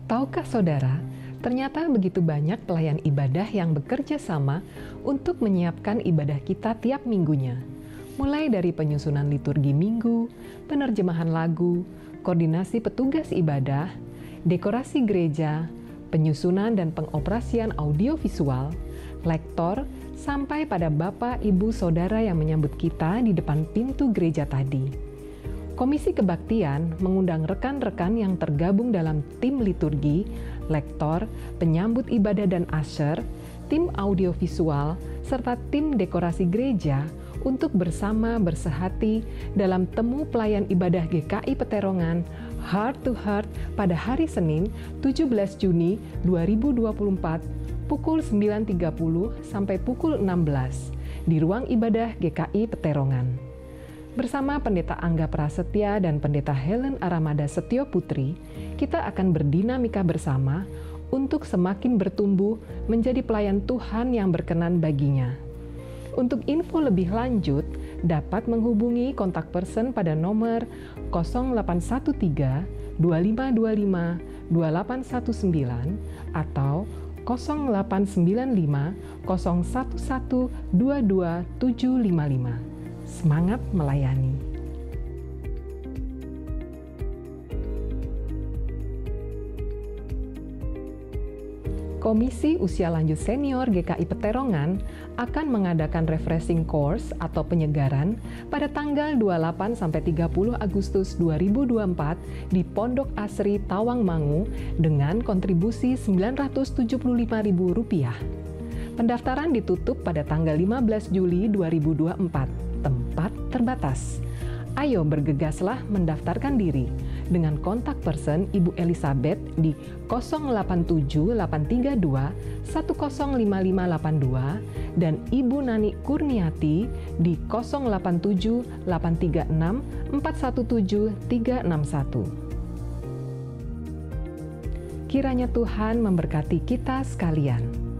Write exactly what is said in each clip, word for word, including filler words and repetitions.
Tahukah saudara, ternyata begitu banyak pelayan ibadah yang bekerja sama untuk menyiapkan ibadah kita tiap minggunya. Mulai dari penyusunan liturgi minggu, penerjemahan lagu, koordinasi petugas ibadah, dekorasi gereja, penyusunan dan pengoperasian audiovisual, lektor, sampai pada Bapak, Ibu, Saudara yang menyambut kita di depan pintu gereja tadi. Komisi Kebaktian mengundang rekan-rekan yang tergabung dalam tim liturgi, lektor, penyambut ibadah dan usher, tim audiovisual, serta tim dekorasi gereja untuk bersama bersehati dalam temu pelayan ibadah G K I Peterongan Heart to Heart pada hari Senin tujuh belas Juni dua ribu dua puluh empat pukul sembilan tiga puluh sampai pukul enam belas di ruang ibadah G K I Peterongan. Bersama Pendeta Angga Prasetya dan Pendeta Helen Aramada Setio Putri, kita akan berdinamika bersama untuk semakin bertumbuh menjadi pelayan Tuhan yang berkenan baginya. Untuk info lebih lanjut, dapat menghubungi kontak person pada nomor nol delapan satu tiga dua lima dua lima dua delapan satu sembilan atau nol delapan sembilan lima nol satu satu dua dua tujuh lima lima. Semangat melayani. Komisi Usia Lanjut Senior G K I Peterongan akan mengadakan refreshing course atau penyegaran pada tanggal dua puluh delapan sampai tiga puluh Agustus dua ribu dua puluh empat di Pondok Asri Tawangmangu dengan kontribusi sembilan ratus tujuh puluh lima ribu rupiah. Pendaftaran ditutup pada tanggal lima belas Juli dua ribu dua puluh empat. Tempat terbatas. Ayo bergegaslah mendaftarkan diri dengan kontak person Ibu Elizabeth di nol delapan tujuh delapan tiga dua satu nol lima lima delapan dua dan Ibu Nani Kurniati di nol delapan tujuh delapan tiga enam empat satu tujuh tiga enam satu. Kiranya Tuhan memberkati kita sekalian.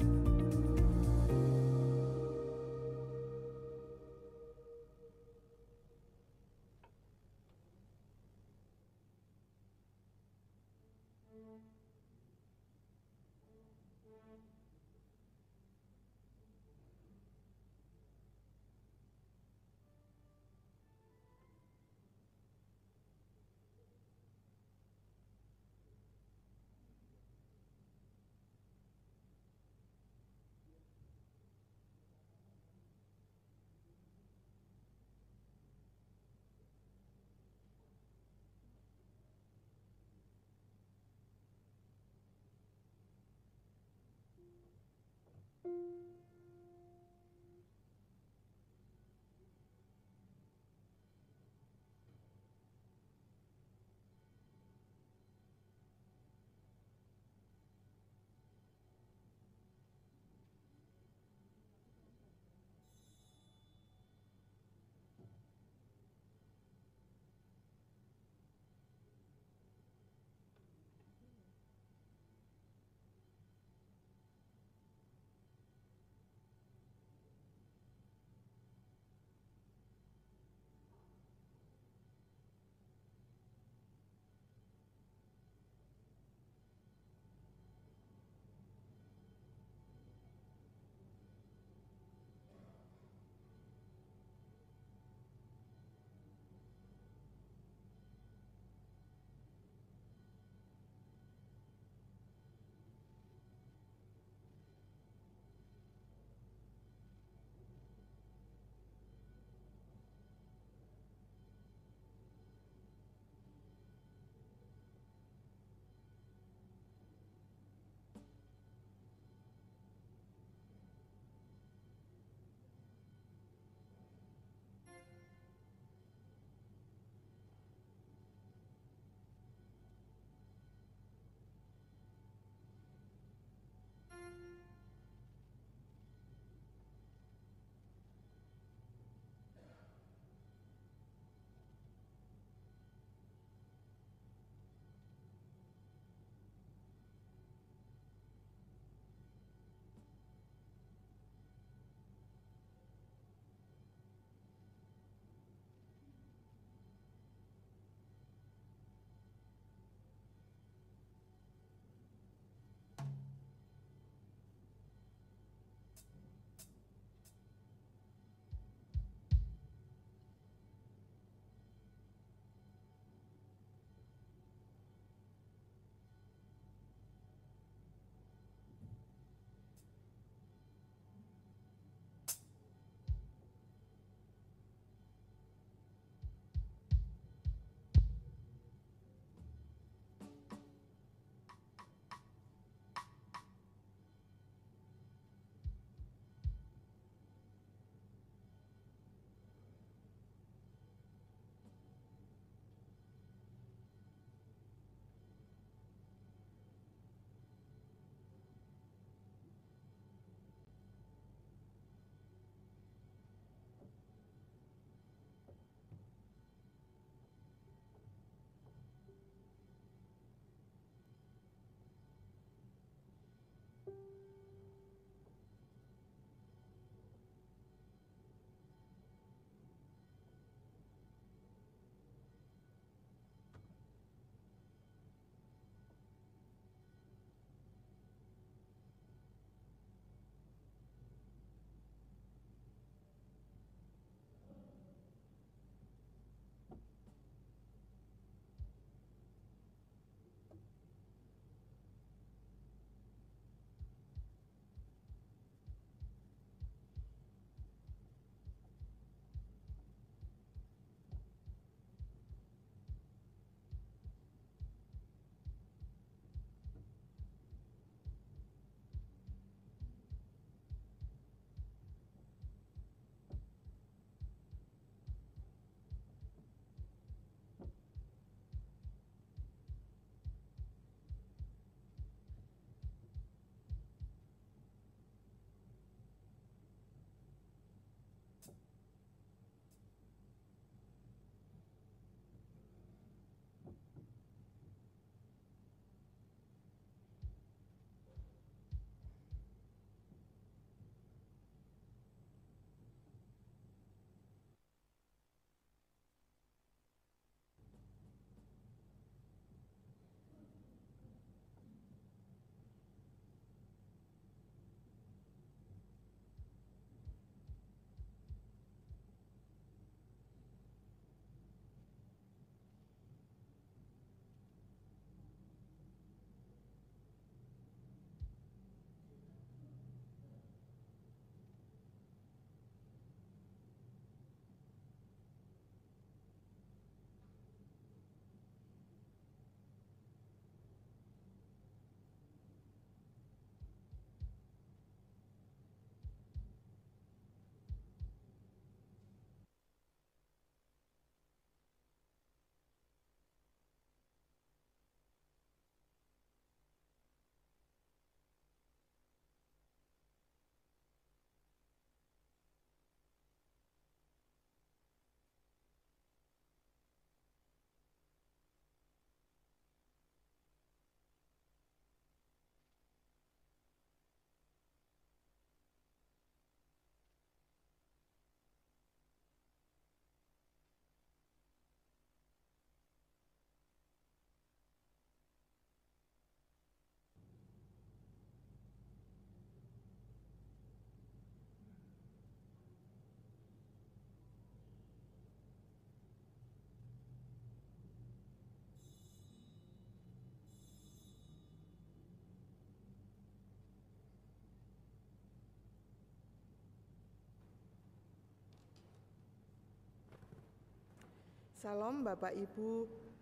Salam Bapak Ibu,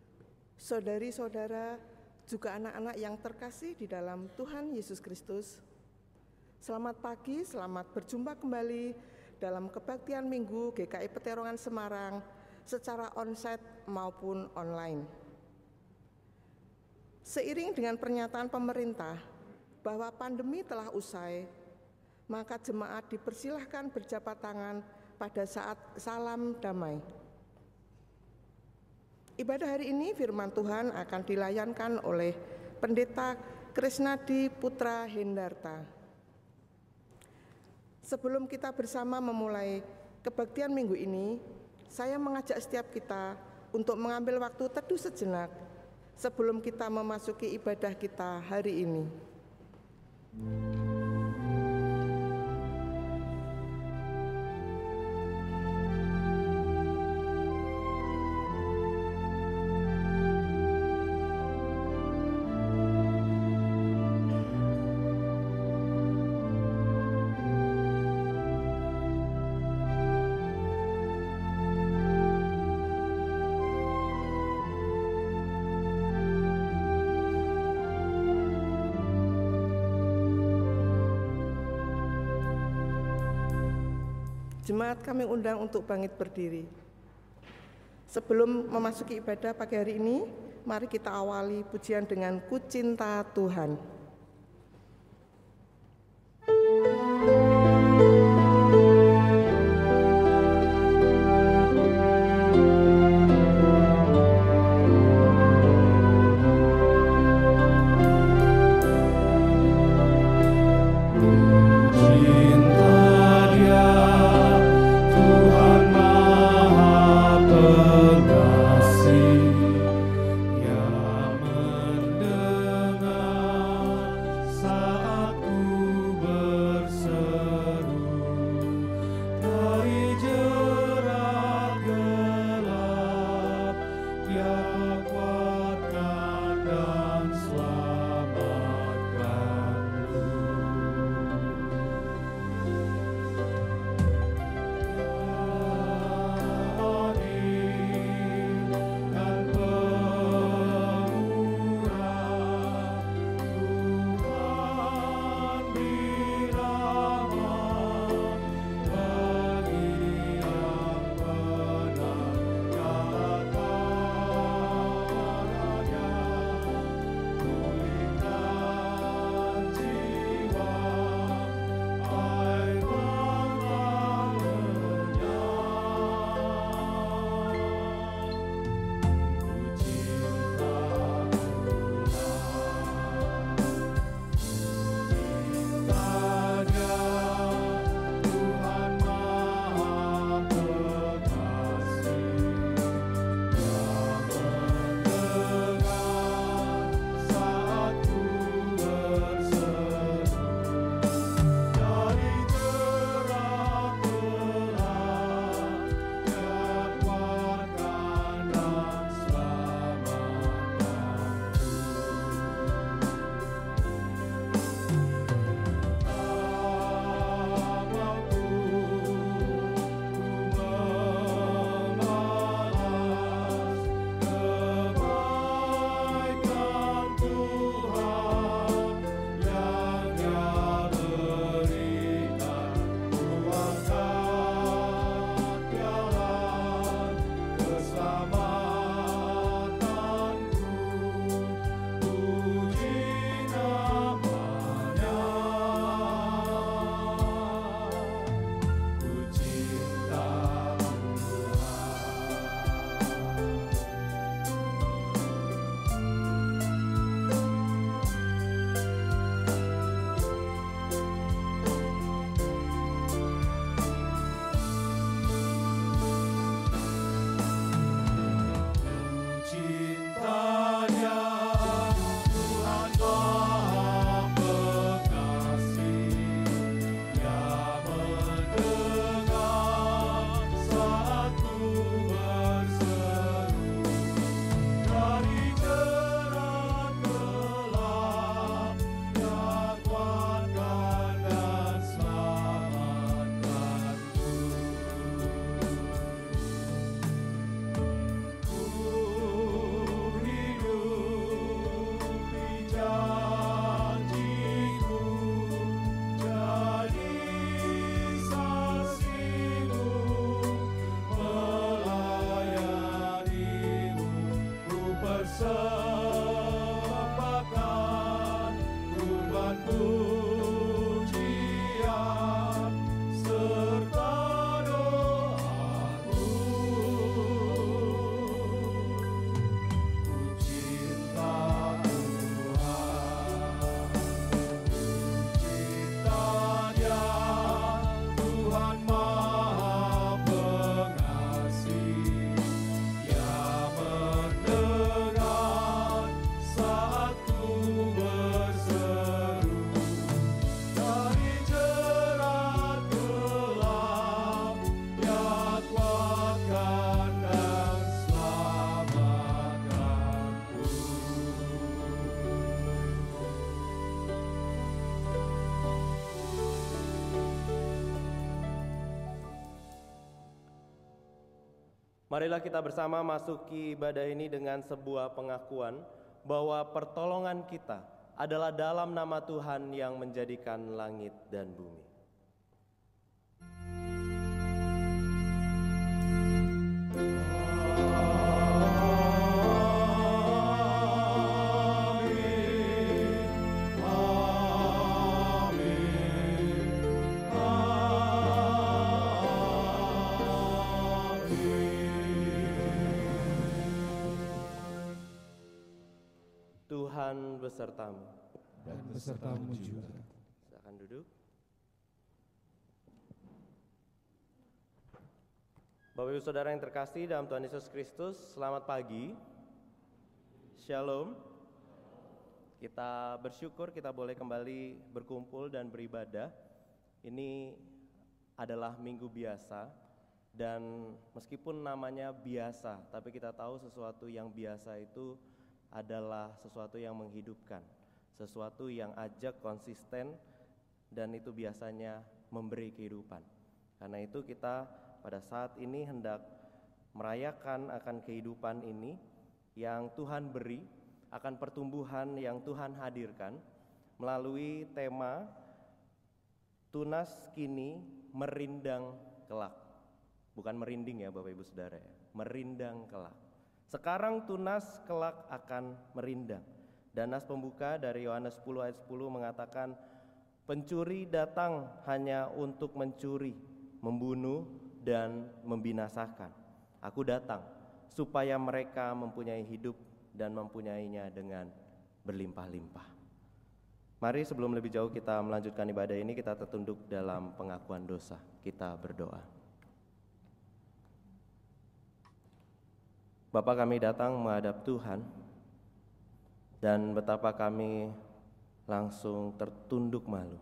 saudari-saudara, juga anak-anak yang terkasih di dalam Tuhan Yesus Kristus. Selamat pagi, selamat berjumpa kembali dalam kebaktian Minggu G K I Peterongan Semarang secara onsite maupun online. Seiring dengan pernyataan pemerintah bahwa pandemi telah usai, maka jemaat dipersilahkan berjabat tangan pada saat salam damai. Ibadah hari ini firman Tuhan akan dilayankan oleh Pendeta Krisnadi Putra Hendarta. Sebelum kita bersama memulai kebaktian minggu ini, saya mengajak setiap kita untuk mengambil waktu teduh sejenak sebelum kita memasuki ibadah kita hari ini. Jemaat kami undang untuk bangkit berdiri. Sebelum memasuki ibadah pagi hari ini, mari kita awali pujian dengan Ku Cinta Tuhan. Ku Marilah kita bersama masuki ibadah ini dengan sebuah pengakuan bahwa pertolongan kita adalah dalam nama Tuhan yang menjadikan langit dan bumi. Tuhan besertamu dan besertamu juga. Silakan duduk. Bapak Ibu Saudara yang terkasih dalam Tuhan Yesus Kristus, selamat pagi. Shalom. Kita bersyukur kita boleh kembali berkumpul dan beribadah. Ini adalah minggu biasa, dan meskipun namanya biasa, tapi kita tahu sesuatu yang biasa itu adalah sesuatu yang menghidupkan, sesuatu yang ajak konsisten, dan itu biasanya memberi kehidupan. Karena itu kita pada saat ini hendak merayakan akan kehidupan ini yang Tuhan beri, akan pertumbuhan yang Tuhan hadirkan melalui tema tunas kini merindang kelak. Bukan merinding ya Bapak Ibu Saudara ya, merindang kelak. Sekarang tunas, kelak akan merindang. Dan nas pembuka dari Yohanes sepuluh ayat sepuluh mengatakan, pencuri datang hanya untuk mencuri, membunuh, dan membinasakan. Aku datang supaya mereka mempunyai hidup dan mempunyainya dengan berlimpah-limpah. Mari sebelum lebih jauh kita melanjutkan ibadah ini, kita tertunduk dalam pengakuan dosa. Kita berdoa. Bapa, kami datang menghadap Tuhan, dan betapa kami langsung tertunduk malu.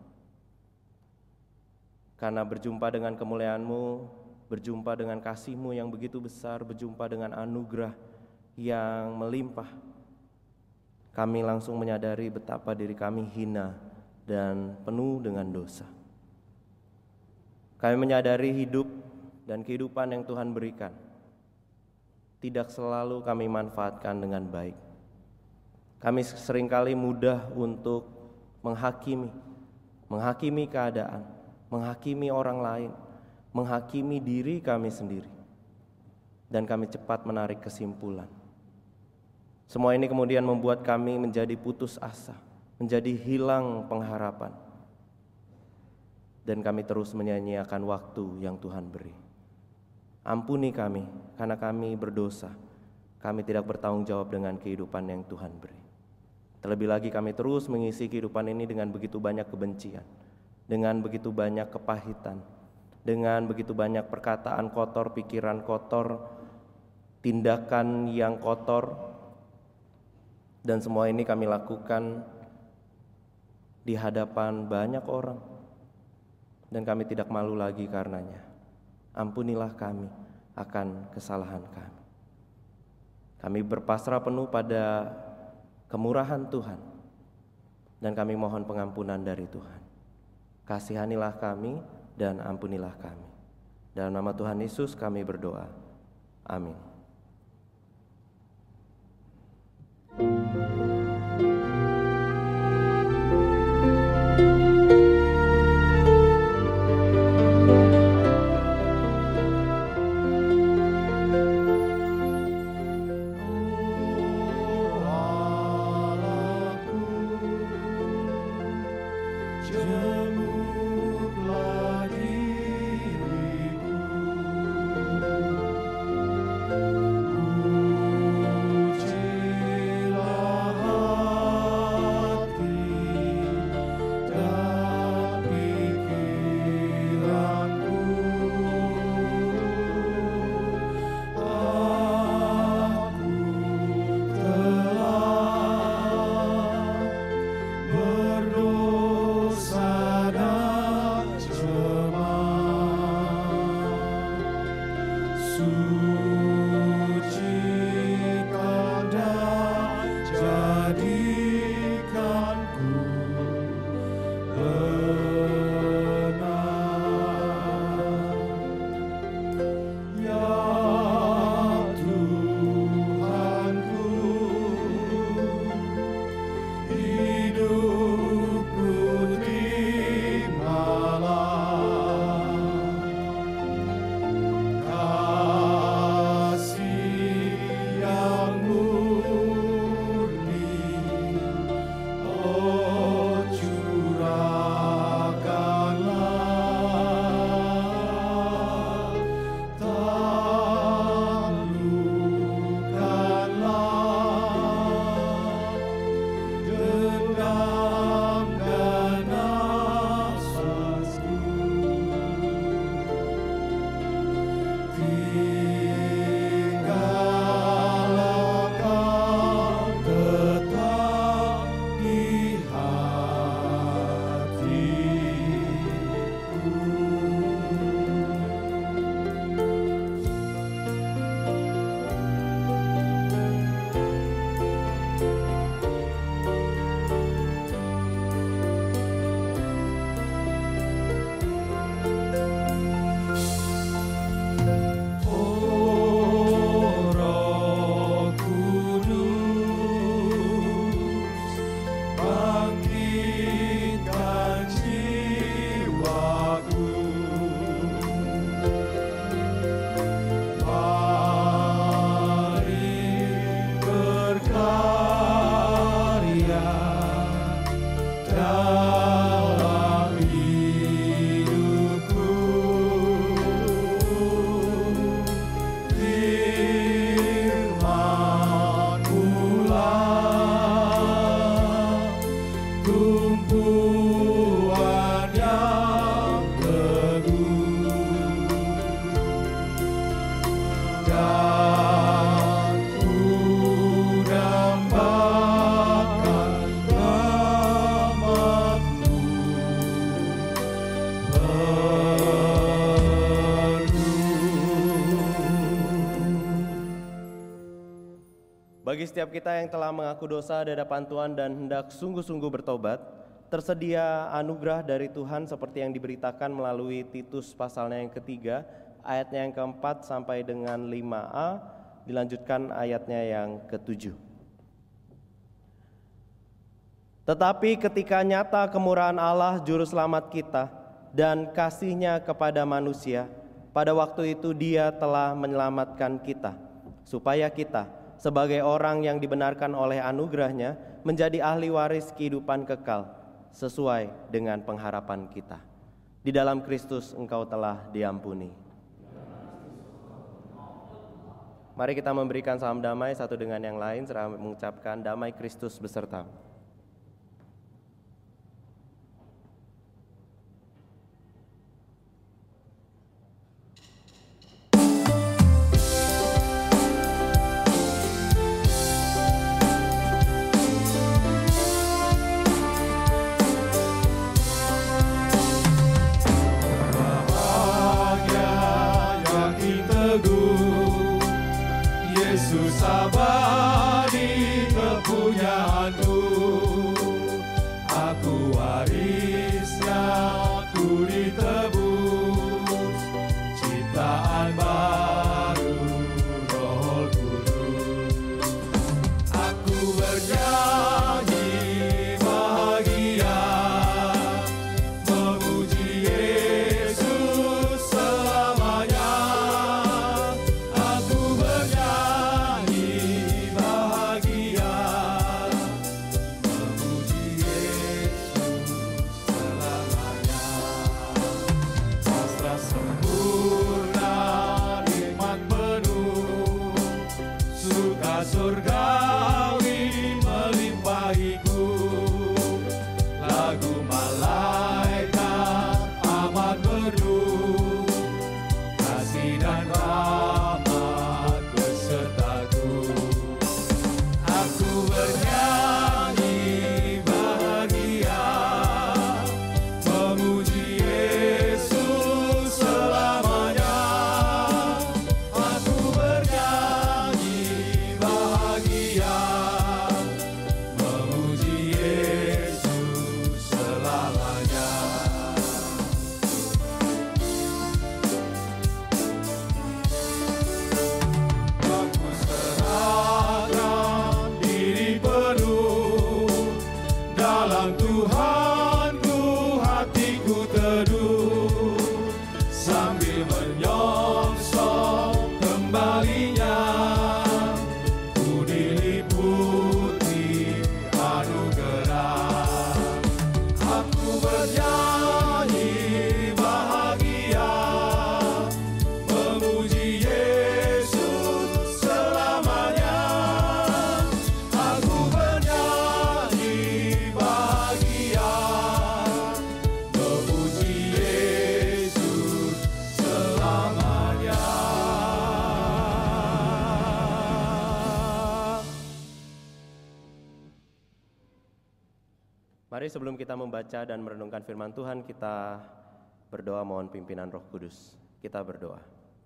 Karena berjumpa dengan kemuliaan-Mu, berjumpa dengan kasih-Mu yang begitu besar, berjumpa dengan anugerah yang melimpah, kami langsung menyadari betapa diri kami hina dan penuh dengan dosa. Kami menyadari hidup dan kehidupan yang Tuhan berikan tidak selalu kami manfaatkan dengan baik. Kami seringkali mudah untuk menghakimi, menghakimi keadaan, menghakimi orang lain, menghakimi diri kami sendiri, dan kami cepat menarik kesimpulan. Semua ini kemudian membuat kami menjadi putus asa, menjadi hilang pengharapan, dan kami terus menyia-nyiakan waktu yang Tuhan beri. Ampuni kami, karena kami berdosa. Kami tidak bertanggung jawab dengan kehidupan yang Tuhan beri. Terlebih lagi kami terus mengisi kehidupan ini dengan begitu banyak kebencian, dengan begitu banyak kepahitan, dengan begitu banyak perkataan kotor, pikiran kotor, tindakan yang kotor. Dan semua ini kami lakukan di hadapan banyak orang, dan kami tidak malu lagi karenanya. Ampunilah kami akan kesalahan kami. Kami berpasrah penuh pada kemurahan Tuhan, dan kami mohon pengampunan dari Tuhan. Kasihanilah kami dan ampunilah kami. Dalam nama Tuhan Yesus kami berdoa. Amin. Jemurlah diriku Bagi setiap kita yang telah mengaku dosa di hadapan Tuhan dan hendak sungguh-sungguh bertobat, tersedia anugerah dari Tuhan seperti yang diberitakan melalui Titus pasalnya yang ketiga, ayatnya yang keempat sampai dengan lima a, dilanjutkan ayatnya yang ketujuh. Tetapi ketika nyata kemurahan Allah Juru Selamat kita dan kasih-Nya kepada manusia, pada waktu itu Dia telah menyelamatkan kita, supaya kita sebagai orang yang dibenarkan oleh anugerah-Nya menjadi ahli waris kehidupan kekal sesuai dengan pengharapan kita. Di dalam Kristus engkau telah diampuni. Mari kita memberikan salam damai satu dengan yang lain serta mengucapkan damai Kristus besertamu. Yesus abadi kepunyaanku, aku warisnya, ku ditebus, ciptaan baru Roh Kudus. Aku bernyanyi bahagia, memuji Yesus selamanya. Aku bernyanyi bahagia, memuji Yesus selamanya. Pasrah sempurna, nikmat penuh, suka surgawi melimpahiku. Lagu malaikat amat merdu, kasih dan rahmat besertaku. Aku bernyanyi bahagia, memuji Yesus selamanya. Aku bernyanyi bahagia, memuji Yesus selamanya. Aku serahkan diri penuh, dalam Tuhanku hatiku teduh, sambil menyongsong kembalinya, ku diliputi anugerah. Aku bernyanyi bahagia, memuji Yesus selamanya. Aku bernyanyi bahagia, memuji Yesus selamanya. Mari sebelum kita membaca dan merenungkan firman Tuhan, kita berdoa mohon pimpinan Roh Kudus. Kita berdoa.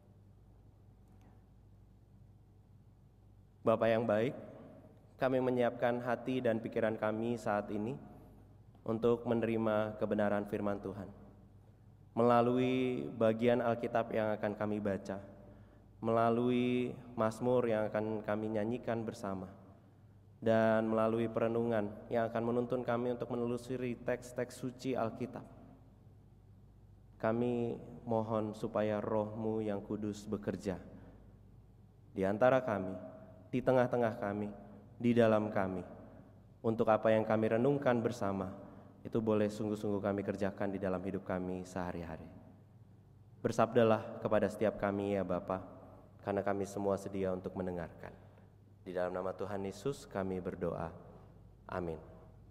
Bapa yang baik, kami menyiapkan hati dan pikiran kami saat ini untuk menerima kebenaran firman Tuhan. Melalui bagian Alkitab yang akan kami baca, melalui Mazmur yang akan kami nyanyikan bersama, dan melalui perenungan yang akan menuntun kami untuk menelusuri teks-teks suci Alkitab. Kami mohon supaya Roh-Mu yang kudus bekerja di antara kami, di tengah-tengah kami, di dalam kami, untuk apa yang kami renungkan bersama, itu boleh sungguh-sungguh kami kerjakan di dalam hidup kami sehari-hari. Bersabdalah kepada setiap kami ya Bapa, karena kami semua sedia untuk mendengarkan. Di dalam nama Tuhan Yesus kami berdoa. Amin.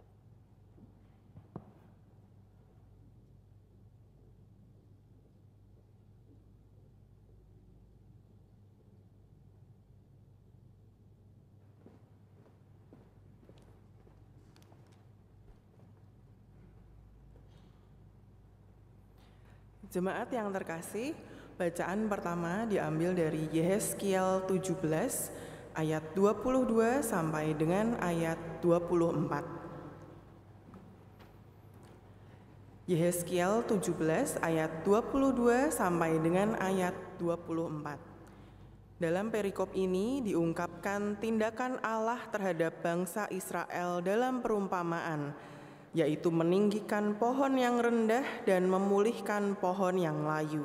Jemaat yang terkasih, bacaan pertama diambil dari Yehezkiel tujuh belas ayat dua puluh dua sampai dengan ayat dua puluh empat. Yehezkiel tujuh belas ayat dua puluh dua sampai dengan ayat dua puluh empat. Dalam perikop ini diungkapkan tindakan Allah terhadap bangsa Israel dalam perumpamaan, yaitu meninggikan pohon yang rendah dan memulihkan pohon yang layu.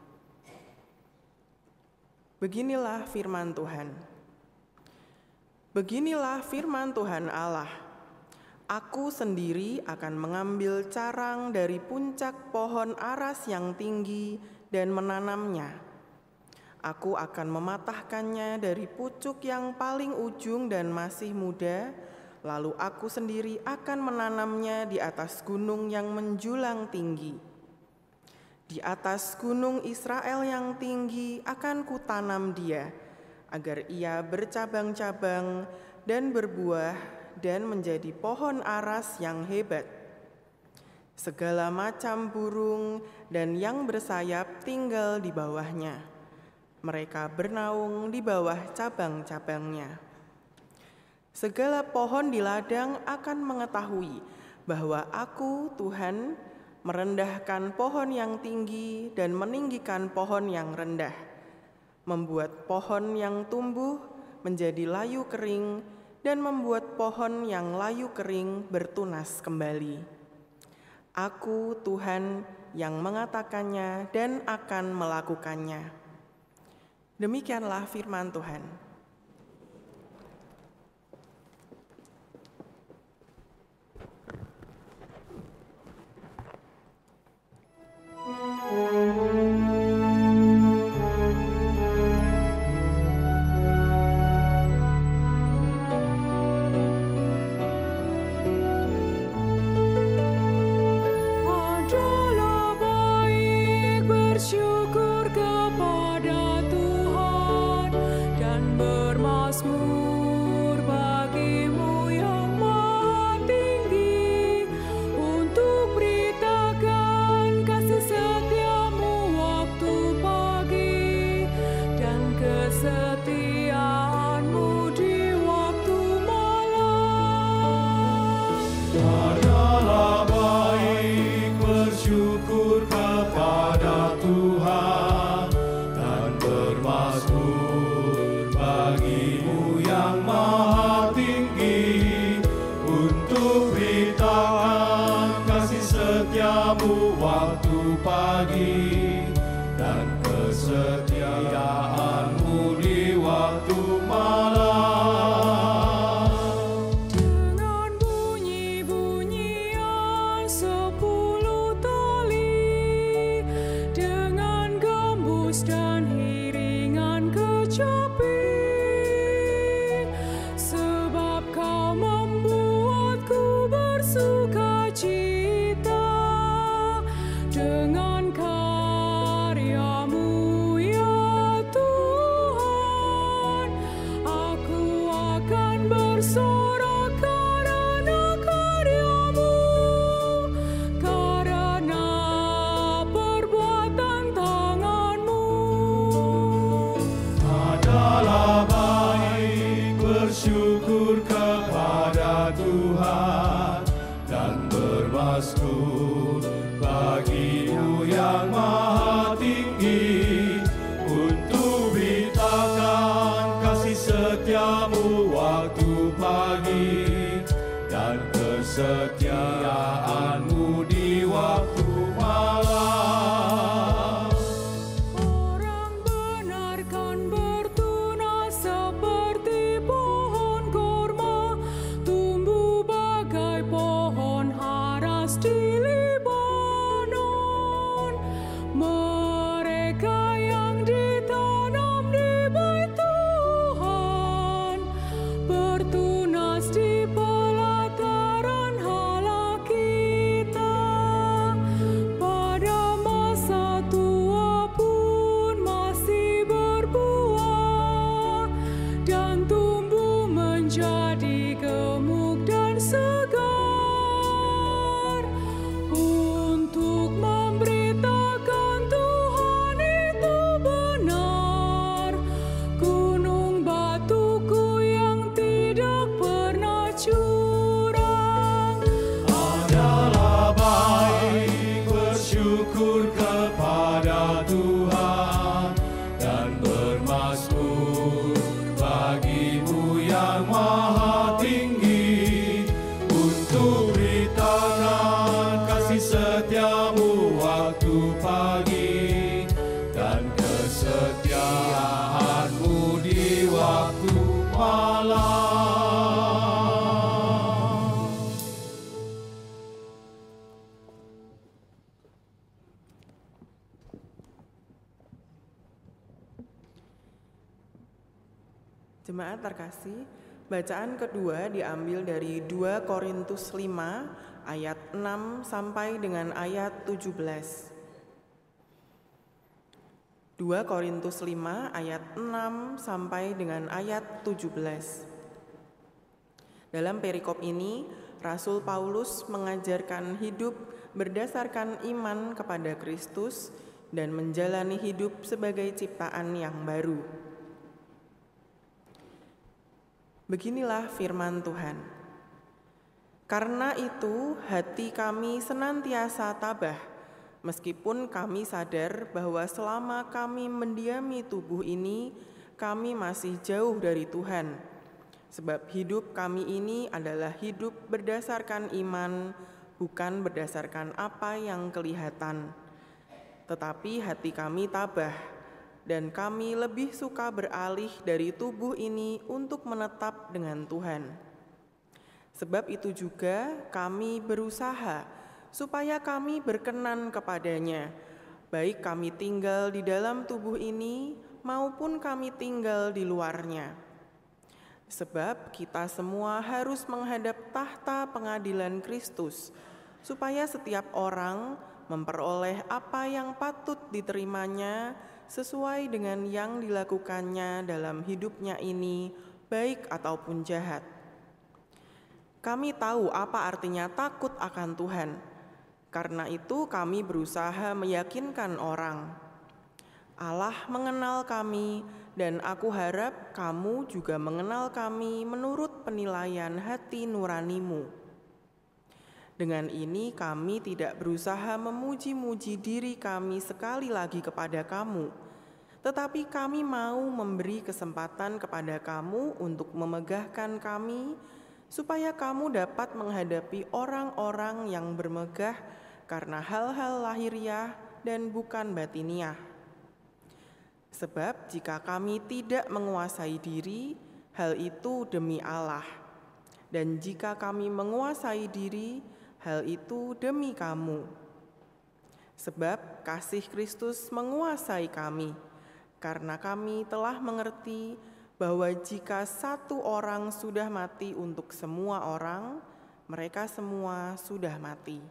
Beginilah firman Tuhan. Beginilah firman Tuhan Allah. Aku sendiri akan mengambil carang dari puncak pohon aras yang tinggi dan menanamnya. Aku akan mematahkannya dari pucuk yang paling ujung dan masih muda, lalu aku sendiri akan menanamnya di atas gunung yang menjulang tinggi. Di atas gunung Israel yang tinggi akan kutanam dia, agar ia bercabang-cabang dan berbuah dan menjadi pohon aras yang hebat. Segala macam burung dan yang bersayap tinggal di bawahnya. Mereka bernaung di bawah cabang-cabangnya. Segala pohon di ladang akan mengetahui bahwa Aku, Tuhan, merendahkan pohon yang tinggi dan meninggikan pohon yang rendah, membuat pohon yang tumbuh menjadi layu kering dan membuat pohon yang layu kering bertunas kembali. Aku, Tuhan, yang mengatakannya dan akan melakukannya. Demikianlah firman Tuhan. Adalah baik bersyukur kepada Tuhan dan bermazmur bagimu yang Maha Tinggi, untuk beritakan kasih setiamu waktu pagi dan kesetiaanmu di waktu malam. Adalah baik bersyukur kepada Tuhan dan bermazmur bagimu yang Maha Tinggi, untuk beritakan kasih setiamu waktu pagi dan kesetiaanmu di waktu malam. Dengan bunyi-bunyian sepuluh tali, dengan gembus dan iringan kecapi, sebab Kau membuatku bersuka cita dengan karyamu, ya Tuhan. Aku akan bersorak karena karyamu, karena perbuatan tanganmu. Adalah baik bersyukur kepada Tuhan dan bermazmur bagimu yang Maha Tinggi, untuk beritakan kasih setiamu waktu pagi dan kesetiaanmu di waktu malam. Orang benar kan bertunas seperti pohon korma, tumbuh bagai pohon aras di Libanon. Mereka yang ditanam di bait Tuhan, bertunas di pelataran hala kita. Pada masa tua pun masih berbuah dan tumbuh menjadi gemuk dan segar, untuk memberitakan Tuhan itu benar. Gunung batuku hadimu yang maha tinggi, untuk beritakan kasih setiamu waktu pagi, dan kesetiaanmu di waktu malam. Jemaat terkasih, bacaan kedua diambil dari dua Korintus lima ayat enam sampai dengan ayat tujuh belas. dua Korintus lima ayat enam sampai dengan ayat tujuh belas. Dalam perikop ini, Rasul Paulus mengajarkan hidup berdasarkan iman kepada Kristus dan menjalani hidup sebagai ciptaan yang baru. Beginilah firman Tuhan. Karena itu hati kami senantiasa tabah, meskipun kami sadar bahwa selama kami mendiami tubuh ini, kami masih jauh dari Tuhan. Sebab hidup kami ini adalah hidup berdasarkan iman, bukan berdasarkan apa yang kelihatan. Tetapi hati kami tabah, dan kami lebih suka beralih dari tubuh ini untuk menetap dengan Tuhan. Sebab itu juga kami berusaha supaya kami berkenan kepadanya, baik kami tinggal di dalam tubuh ini maupun kami tinggal di luarnya. Sebab kita semua harus menghadap tahta pengadilan Kristus, supaya setiap orang memperoleh apa yang patut diterimanya sesuai dengan yang dilakukannya dalam hidupnya ini, baik ataupun jahat. Kami tahu apa artinya takut akan Tuhan, karena itu kami berusaha meyakinkan orang. Allah mengenal kami, dan aku harap kamu juga mengenal kami menurut penilaian hati nuranimu. Dengan ini kami tidak berusaha memuji-muji diri kami sekali lagi kepada kamu, tetapi kami mau memberi kesempatan kepada kamu untuk memegahkan kami, supaya kamu dapat menghadapi orang-orang yang bermegah karena hal-hal lahiriah dan bukan batiniah. Sebab jika kami tidak menguasai diri, hal itu demi Allah. Dan jika kami menguasai diri, hal itu demi kamu. Sebab kasih Kristus menguasai kami, karena kami telah mengerti bahwa jika satu orang sudah mati untuk semua orang, mereka semua sudah mati.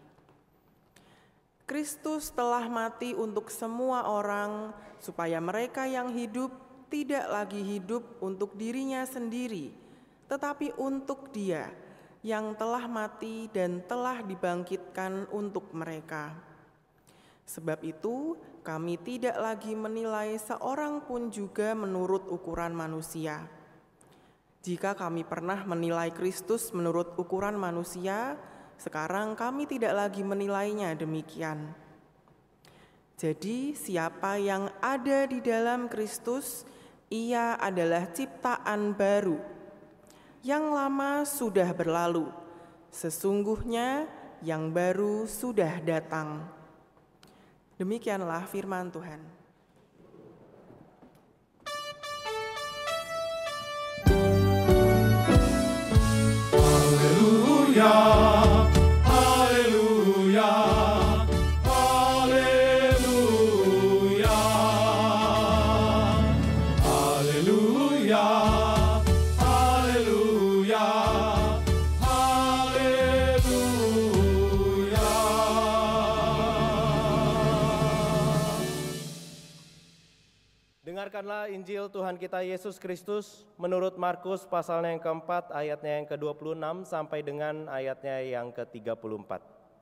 Kristus telah mati untuk semua orang, supaya mereka yang hidup tidak lagi hidup untuk dirinya sendiri, tetapi untuk Dia yang telah mati dan telah dibangkitkan untuk mereka. Sebab itu, kami tidak lagi menilai seorang pun juga menurut ukuran manusia. Jika kami pernah menilai Kristus menurut ukuran manusia, sekarang kami tidak lagi menilainya demikian. Jadi, siapa yang ada di dalam Kristus, ia adalah ciptaan baru. Yang lama sudah berlalu, sesungguhnya yang baru sudah datang. Demikianlah firman Tuhan. Haleluya, haleluya, haleluya, haleluya, haleluya, haleluya. Dengarkanlah Injil Tuhan kita Yesus Kristus menurut Markus pasalnya yang keempat, ayatnya yang ke dua puluh enam sampai dengan ayatnya yang ke tiga puluh empat.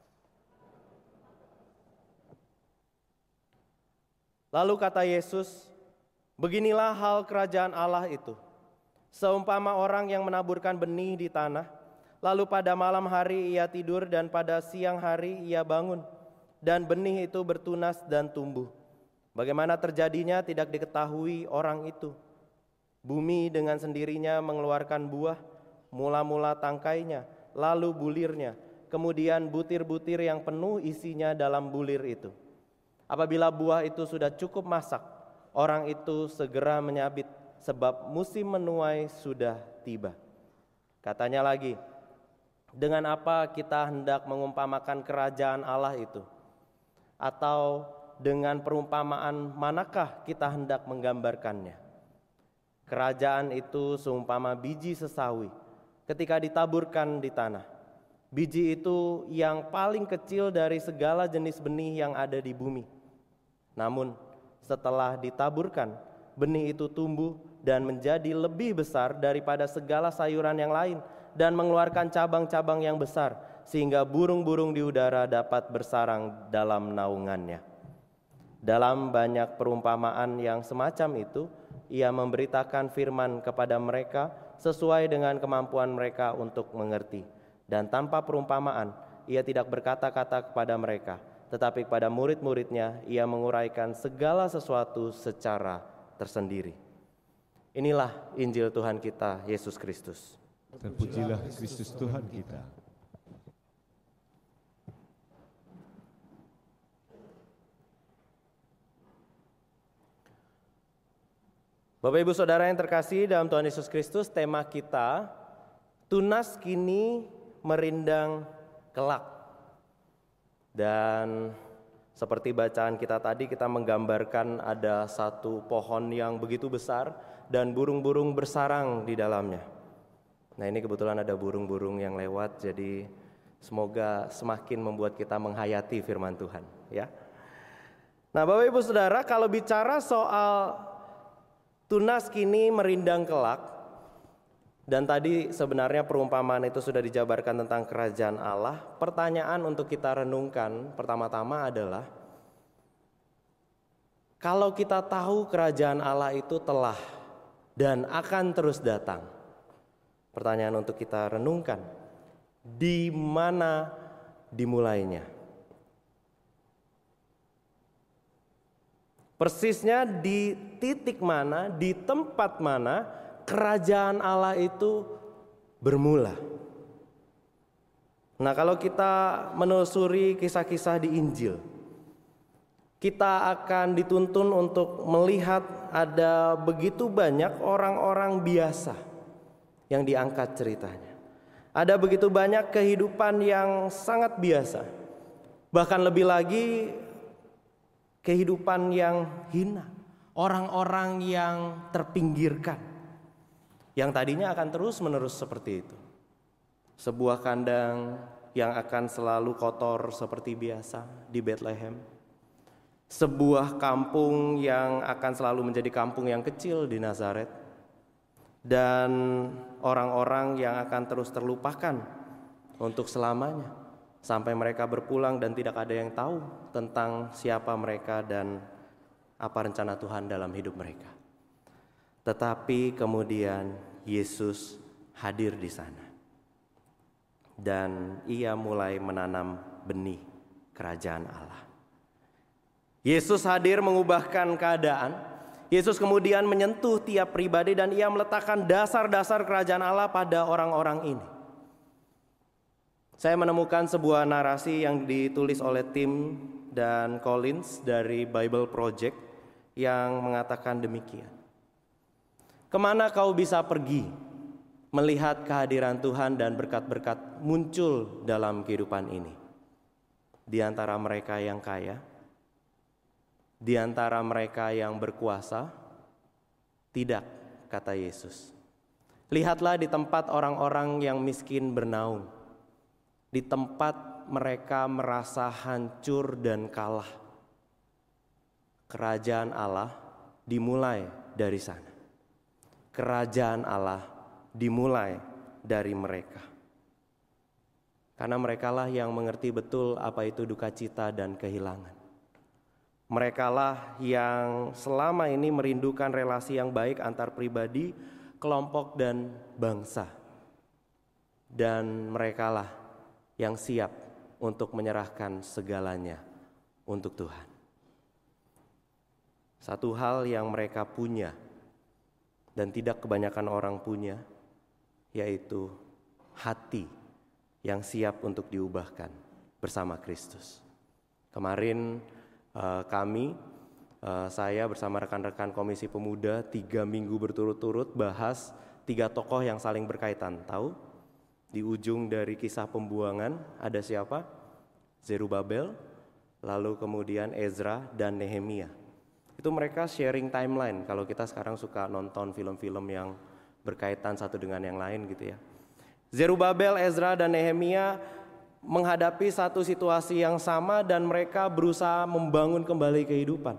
Lalu kata Yesus, beginilah hal kerajaan Allah itu. Seumpama orang yang menaburkan benih di tanah, lalu pada malam hari ia tidur dan pada siang hari ia bangun, dan benih itu bertunas dan tumbuh. Bagaimana terjadinya tidak diketahui orang itu. Bumi dengan sendirinya mengeluarkan buah, mula-mula tangkainya, lalu bulirnya, kemudian butir-butir yang penuh isinya dalam bulir itu. Apabila buah itu sudah cukup masak, orang itu segera menyabit, sebab musim menuai sudah tiba. Katanya lagi, dengan apa kita hendak mengumpamakan kerajaan Allah itu? Atau dengan perumpamaan manakah kita hendak menggambarkannya? Kerajaan itu seumpama biji sesawi ketika ditaburkan di tanah. Biji itu yang paling kecil dari segala jenis benih yang ada di bumi. Namun setelah ditaburkan, benih itu tumbuh dan menjadi lebih besar daripada segala sayuran yang lain dan mengeluarkan cabang-cabang yang besar, sehingga burung-burung di udara dapat bersarang dalam naungannya. Dalam banyak perumpamaan yang semacam itu, ia memberitakan firman kepada mereka sesuai dengan kemampuan mereka untuk mengerti. Dan tanpa perumpamaan, ia tidak berkata-kata kepada mereka, tetapi kepada murid-muridnya ia menguraikan segala sesuatu secara tersendiri. Inilah Injil Tuhan kita, Yesus Kristus. Terpujilah Kristus Tuhan kita. Bapak Ibu Saudara yang terkasih dalam Tuhan Yesus Kristus, tema kita, tunas kini merindang kelak. Dan seperti bacaan kita tadi, kita menggambarkan ada satu pohon yang begitu besar dan burung-burung bersarang di dalamnya. Nah, ini kebetulan ada burung-burung yang lewat, jadi semoga semakin membuat kita menghayati firman Tuhan, ya. Nah, Bapak Ibu Saudara, kalau bicara soal tunas kini merindang kelak, dan tadi sebenarnya perumpamaan itu sudah dijabarkan tentang kerajaan Allah. Pertanyaan untuk kita renungkan pertama-tama adalah, kalau kita tahu kerajaan Allah itu telah dan akan terus datang, pertanyaan untuk kita renungkan, di mana dimulainya? Persisnya di titik mana, di tempat mana kerajaan Allah itu bermula. Nah, kalau kita menelusuri kisah-kisah di Injil, kita akan dituntun untuk melihat ada begitu banyak orang-orang biasa yang diangkat ceritanya. Ada begitu banyak kehidupan yang sangat biasa. Bahkan lebih lagi kehidupan yang hina, orang-orang yang terpinggirkan, yang tadinya akan terus-menerus seperti itu. Sebuah kandang yang akan selalu kotor seperti biasa di Bethlehem. Sebuah kampung yang akan selalu menjadi kampung yang kecil di Nazaret. Dan orang-orang yang akan terus terlupakan untuk selamanya, sampai mereka berpulang dan tidak ada yang tahu tentang siapa mereka dan apa rencana Tuhan dalam hidup mereka. Tetapi kemudian Yesus hadir di sana. Dan ia mulai menanam benih kerajaan Allah. Yesus hadir mengubahkan keadaan. Yesus kemudian menyentuh tiap pribadi dan ia meletakkan dasar-dasar kerajaan Allah pada orang-orang ini. Saya menemukan sebuah narasi yang ditulis oleh Tim dan Collins dari Bible Project yang mengatakan demikian. Kemana kau bisa pergi melihat kehadiran Tuhan dan berkat-berkat muncul dalam kehidupan ini? Di antara mereka yang kaya, di antara mereka yang berkuasa? Tidak, kata Yesus. Lihatlah di tempat orang-orang yang miskin bernaung, di tempat mereka merasa hancur dan kalah. Kerajaan Allah dimulai dari sana. Kerajaan Allah dimulai dari mereka. Karena merekalah yang mengerti betul apa itu duka cita dan kehilangan. Merekalah yang selama ini merindukan relasi yang baik antar pribadi, kelompok, dan bangsa. Dan merekalah yang siap untuk menyerahkan segalanya untuk Tuhan. Satu hal yang mereka punya dan tidak kebanyakan orang punya, yaitu hati yang siap untuk diubahkan bersama Kristus. Kemarin uh, kami, uh, saya bersama rekan-rekan Komisi Pemuda tiga minggu berturut-turut bahas tiga tokoh yang saling berkaitan. Tahu? Di ujung dari kisah pembuangan ada siapa? Zerubabel, lalu kemudian Ezra dan Nehemia. Itu mereka sharing timeline. Kalau kita sekarang suka nonton film-film yang berkaitan satu dengan yang lain gitu ya. Zerubabel, Ezra dan Nehemia menghadapi satu situasi yang sama dan mereka berusaha membangun kembali kehidupan.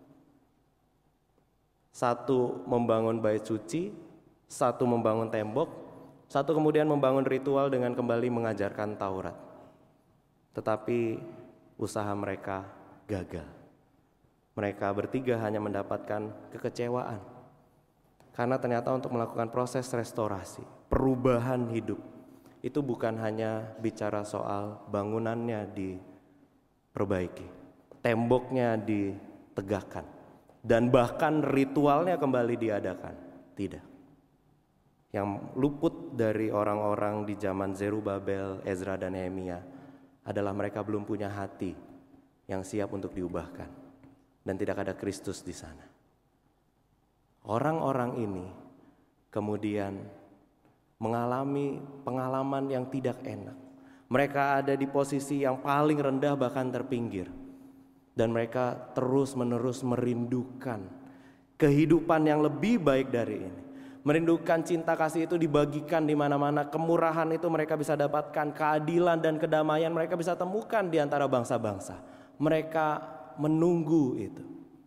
Satu membangun bait suci, satu membangun tembok, satu kemudian membangun ritual dengan kembali mengajarkan Taurat. Tetapi usaha mereka gagal. Mereka bertiga hanya mendapatkan kekecewaan. Karena ternyata untuk melakukan proses restorasi, perubahan hidup, itu bukan hanya bicara soal bangunannya diperbaiki, temboknya ditegakkan, dan bahkan ritualnya kembali diadakan. Tidak. Yang luput dari orang-orang di zaman Zerubabel, Ezra dan Nehemia adalah mereka belum punya hati yang siap untuk diubahkan, dan tidak ada Kristus di sana. Orang-orang ini kemudian mengalami pengalaman yang tidak enak. Mereka ada di posisi yang paling rendah, bahkan terpinggir. Dan mereka terus-menerus merindukan kehidupan yang lebih baik dari ini. Merindukan cinta kasih itu dibagikan di mana-mana. Kemurahan itu mereka bisa dapatkan. Keadilan dan kedamaian mereka bisa temukan di antara bangsa-bangsa. Mereka menunggu itu.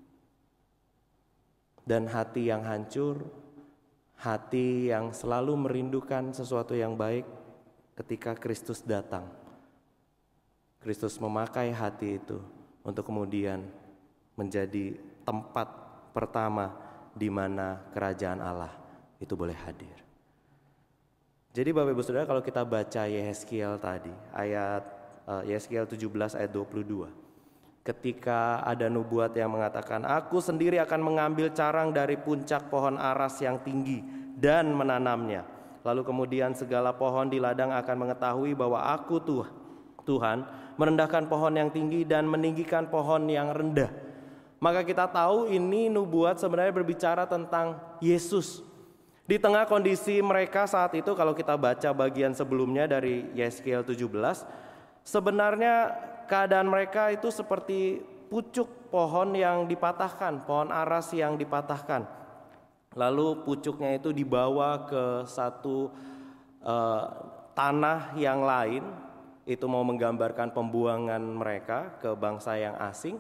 Dan hati yang hancur, hati yang selalu merindukan sesuatu yang baik, ketika Kristus datang, Kristus memakai hati itu untuk kemudian menjadi tempat pertama di mana kerajaan Allah itu boleh hadir. Jadi Bapak Ibu Saudara, kalau kita baca Yehezkiel tadi, ayat uh, Yehezkiel tujuh belas ayat dua puluh dua, ketika ada nubuat yang mengatakan, aku sendiri akan mengambil carang dari puncak pohon aras yang tinggi dan menanamnya. Lalu kemudian segala pohon di ladang akan mengetahui bahwa aku Tuhan merendahkan pohon yang tinggi dan meninggikan pohon yang rendah. Maka kita tahu ini nubuat sebenarnya berbicara tentang Yesus. Di tengah kondisi mereka saat itu, kalau kita baca bagian sebelumnya dari Yehezkiel tujuh belas, sebenarnya keadaan mereka itu seperti pucuk pohon yang dipatahkan, pohon aras yang dipatahkan. Lalu pucuknya itu dibawa ke satu uh, tanah yang lain, itu mau menggambarkan pembuangan mereka ke bangsa yang asing.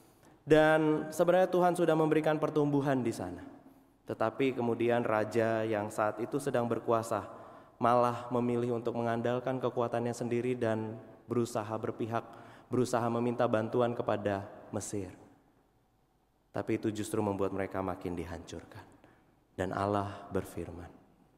Dan sebenarnya Tuhan sudah memberikan pertumbuhan di sana. Tetapi kemudian raja yang saat itu sedang berkuasa malah memilih untuk mengandalkan kekuatannya sendiri dan berusaha berpihak, berusaha meminta bantuan kepada Mesir. Tapi itu justru membuat mereka makin dihancurkan. Dan Allah berfirman,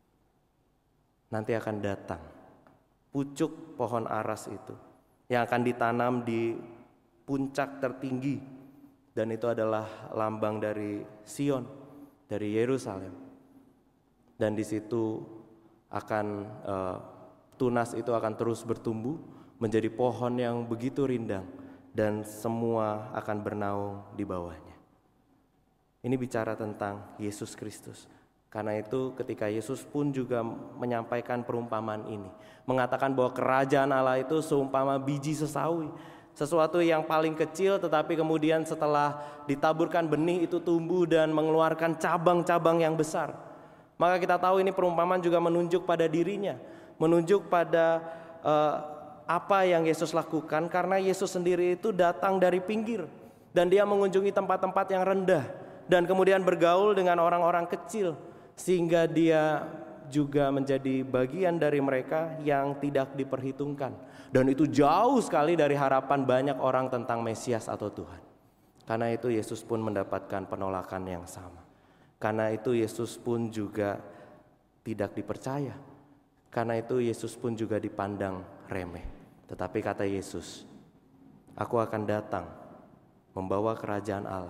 nanti akan datang pucuk pohon aras itu yang akan ditanam di puncak tertinggi, dan itu adalah lambang dari Sion, dari Yerusalem. Dan di situ akan uh, tunas itu akan terus bertumbuh menjadi pohon yang begitu rindang, dan semua akan bernaung di bawahnya. Ini bicara tentang Yesus Kristus. Karena itu ketika Yesus pun juga menyampaikan perumpamaan ini, mengatakan bahwa kerajaan Allah itu seumpama biji sesawi, sesuatu yang paling kecil tetapi kemudian setelah ditaburkan benih itu tumbuh dan mengeluarkan cabang-cabang yang besar. Maka kita tahu ini perumpamaan juga menunjuk pada dirinya, menunjuk pada uh, apa yang Yesus lakukan, karena Yesus sendiri itu datang dari pinggir dan dia mengunjungi tempat-tempat yang rendah dan kemudian bergaul dengan orang-orang kecil, sehingga dia juga menjadi bagian dari mereka yang tidak diperhitungkan. Dan itu jauh sekali dari harapan banyak orang tentang Mesias atau Tuhan. Karena itu Yesus pun mendapatkan penolakan yang sama. Karena itu Yesus pun juga tidak dipercaya. Karena itu Yesus pun juga dipandang remeh. Tetapi kata Yesus, aku akan datang membawa kerajaan Allah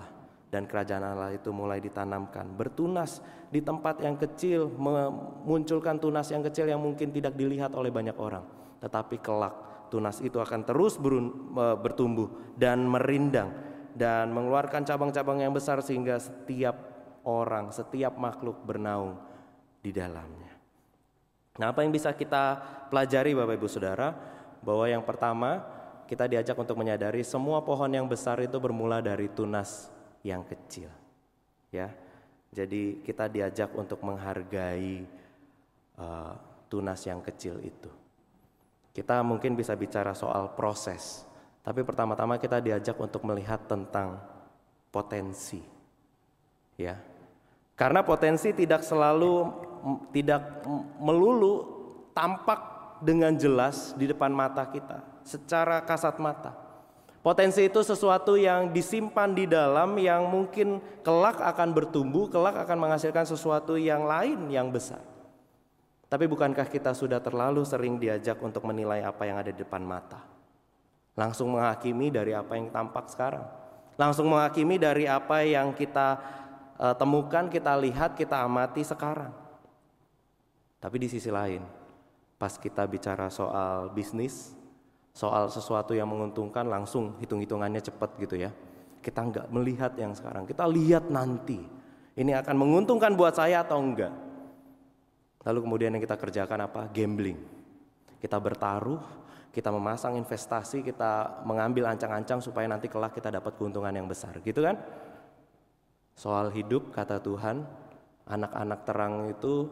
dan kerajaan Allah itu mulai ditanamkan, bertunas di tempat yang kecil, memunculkan tunas yang kecil yang mungkin tidak dilihat oleh banyak orang, tetapi kelak tunas itu akan terus bertumbuh dan merindang dan mengeluarkan cabang-cabang yang besar sehingga setiap orang, setiap makhluk bernaung di dalamnya. Nah, apa yang bisa kita pelajari Bapak Ibu Saudara? Bahwa yang pertama, kita diajak untuk menyadari semua pohon yang besar itu bermula dari tunas yang kecil, ya. Jadi kita diajak untuk menghargai uh, tunas yang kecil itu. Kita mungkin bisa bicara soal proses, tapi pertama-tama kita diajak untuk melihat tentang potensi, ya. Karena potensi tidak selalu, tidak melulu tampak dengan jelas di depan mata kita, secara kasat mata. Potensi itu sesuatu yang disimpan di dalam, yang mungkin kelak akan bertumbuh, kelak akan menghasilkan sesuatu yang lain yang besar. Tapi bukankah kita sudah terlalu sering diajak untuk menilai apa yang ada di depan mata? Langsung menghakimi dari apa yang tampak sekarang. Langsung menghakimi dari apa yang kita uh, temukan, kita lihat, kita amati sekarang. Tapi di sisi lain, pas kita bicara soal bisnis, soal sesuatu yang menguntungkan, langsung hitung-hitungannya cepat gitu ya. Kita enggak melihat yang sekarang, kita lihat nanti ini akan menguntungkan buat saya atau enggak. Lalu kemudian yang kita kerjakan apa? Gambling. Kita bertaruh, kita memasang investasi, kita mengambil ancang-ancang supaya nanti kelak kita dapat keuntungan yang besar, gitu kan? Soal hidup, kata Tuhan, anak-anak terang itu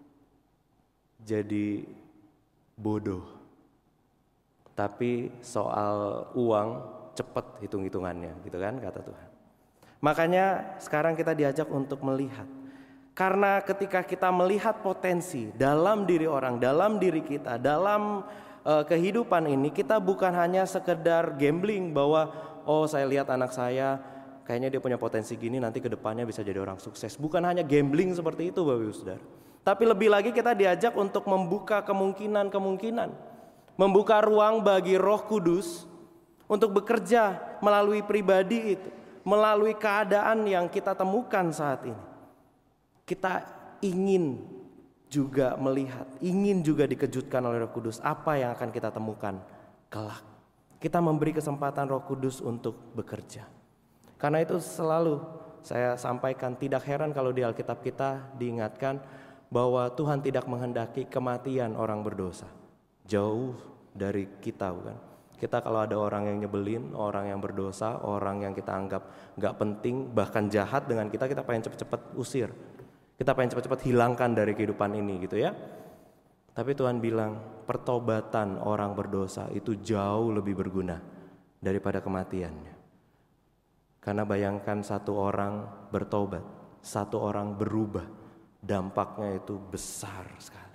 jadi bodoh. Tapi soal uang cepat hitung-hitungannya, gitu kan, kata Tuhan. Makanya sekarang kita diajak untuk melihat. Karena ketika kita melihat potensi dalam diri orang, dalam diri kita, dalam uh, kehidupan ini, kita bukan hanya sekedar gambling bahwa oh saya lihat anak saya kayaknya dia punya potensi gini, nanti ke depannya bisa jadi orang sukses. Bukan hanya gambling seperti itu Bapak Ibu Saudara. Tapi lebih lagi kita diajak untuk membuka kemungkinan-kemungkinan. Membuka ruang bagi Roh Kudus untuk bekerja melalui pribadi itu, melalui keadaan yang kita temukan saat ini. Kita ingin juga melihat, ingin juga dikejutkan oleh Roh Kudus apa yang akan kita temukan kelak. Kita memberi kesempatan Roh Kudus untuk bekerja. Karena itu selalu saya sampaikan, tidak heran kalau di Alkitab kita diingatkan bahwa Tuhan tidak menghendaki kematian orang berdosa. Jauh dari kita, bukan? Kita kalau ada orang yang nyebelin, orang yang berdosa, orang yang kita anggap gak penting, bahkan jahat dengan kita, kita pengen cepet-cepet usir. Kita pengen cepet-cepet hilangkan dari kehidupan ini, gitu ya. Tapi Tuhan bilang, pertobatan orang berdosa itu jauh lebih berguna daripada kematiannya. Karena bayangkan satu orang bertobat, satu orang berubah, dampaknya itu besar sekali.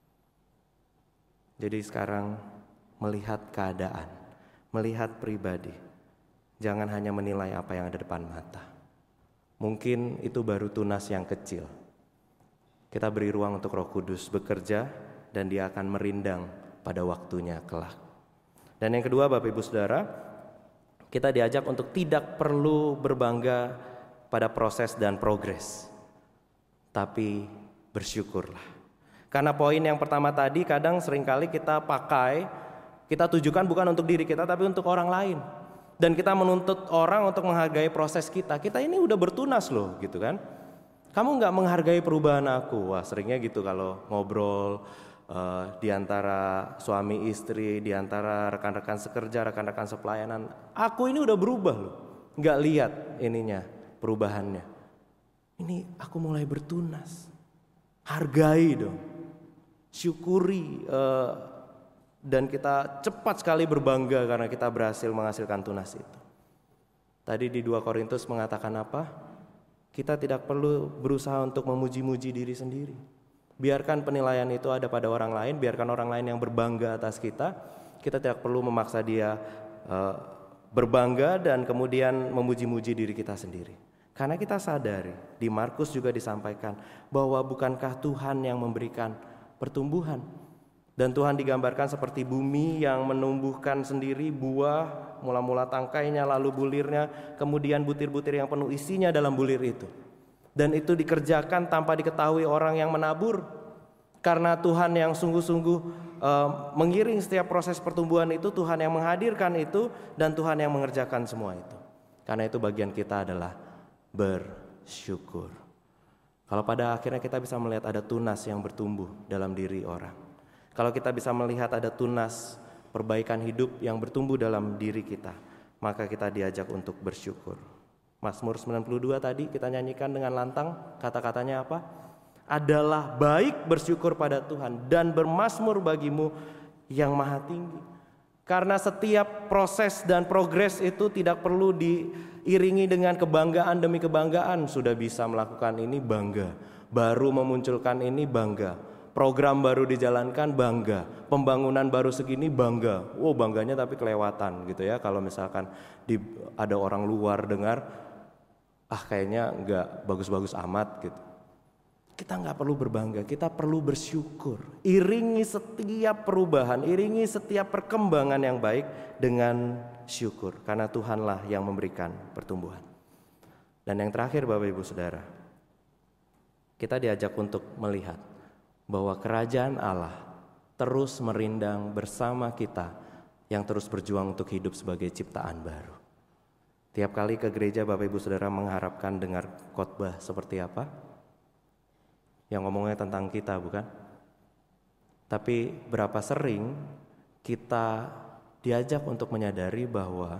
Jadi sekarang melihat keadaan, melihat pribadi, jangan hanya menilai apa yang ada depan mata. Mungkin itu baru tunas yang kecil. Kita beri ruang untuk Roh Kudus bekerja dan dia akan merindang pada waktunya kelak. Dan yang kedua Bapak Ibu Saudara, kita diajak untuk tidak perlu berbangga pada proses dan progres, tapi bersyukurlah. Karena poin yang pertama tadi kadang seringkali kita pakai, kita tujukan bukan untuk diri kita tapi untuk orang lain. Dan kita menuntut orang untuk menghargai proses kita. Kita ini udah bertunas loh, gitu kan. Kamu gak menghargai perubahan aku. Wah, seringnya gitu kalau ngobrol uh, di antara suami istri, di antara rekan-rekan sekerja, rekan-rekan sepelayanan. Aku ini udah berubah loh. Gak lihat ininya, perubahannya. Ini aku mulai bertunas. Hargai dong. Syukuri uh, dan kita cepat sekali berbangga karena kita berhasil menghasilkan tunas itu. Tadi di dua Korintus mengatakan apa? Kita tidak perlu berusaha untuk memuji-muji diri sendiri. Biarkan penilaian itu ada pada orang lain, biarkan orang lain yang berbangga atas kita. Kita tidak perlu memaksa dia uh, berbangga dan kemudian memuji-muji diri kita sendiri. Karena kita sadari, di Markus juga disampaikan bahwa bukankah Tuhan yang memberikan pertumbuhan, Dan Tuhan digambarkan seperti bumi yang menumbuhkan sendiri buah, mula-mula tangkainya, lalu bulirnya, kemudian butir-butir yang penuh isinya dalam bulir itu. Dan itu dikerjakan tanpa diketahui orang yang menabur. Karena Tuhan yang sungguh-sungguh uh, mengiring setiap proses pertumbuhan itu, Tuhan yang menghadirkan itu, dan Tuhan yang mengerjakan semua itu. Karena itu bagian kita adalah bersyukur. Kalau pada akhirnya kita bisa melihat ada tunas yang bertumbuh dalam diri orang. Kalau kita bisa melihat ada tunas perbaikan hidup yang bertumbuh dalam diri kita, maka kita diajak untuk bersyukur. Mazmur sembilan puluh dua tadi kita nyanyikan dengan lantang, kata-katanya apa? Adalah baik bersyukur pada Tuhan dan bermazmur bagimu yang maha tinggi. Karena setiap proses dan progres itu tidak perlu diiringi dengan kebanggaan demi kebanggaan. Sudah bisa melakukan ini, bangga. Baru memunculkan ini, bangga. Program baru dijalankan, bangga. Pembangunan baru segini, bangga. Wow, bangganya tapi kelewatan gitu ya. Kalau misalkan di, ada orang luar dengar, ah kayaknya nggak bagus-bagus amat gitu. Kita nggak perlu berbangga, kita perlu bersyukur. Iringi setiap perubahan, iringi setiap perkembangan yang baik dengan syukur. Karena Tuhanlah yang memberikan pertumbuhan. Dan yang terakhir Bapak Ibu Saudara, kita diajak untuk melihat bahwa kerajaan Allah terus merindang bersama kita yang terus berjuang untuk hidup sebagai ciptaan baru. Tiap kali ke gereja Bapak Ibu Saudara mengharapkan dengar khotbah seperti apa? Yang ngomongnya tentang kita, bukan? Tapi berapa sering kita diajak untuk menyadari bahwa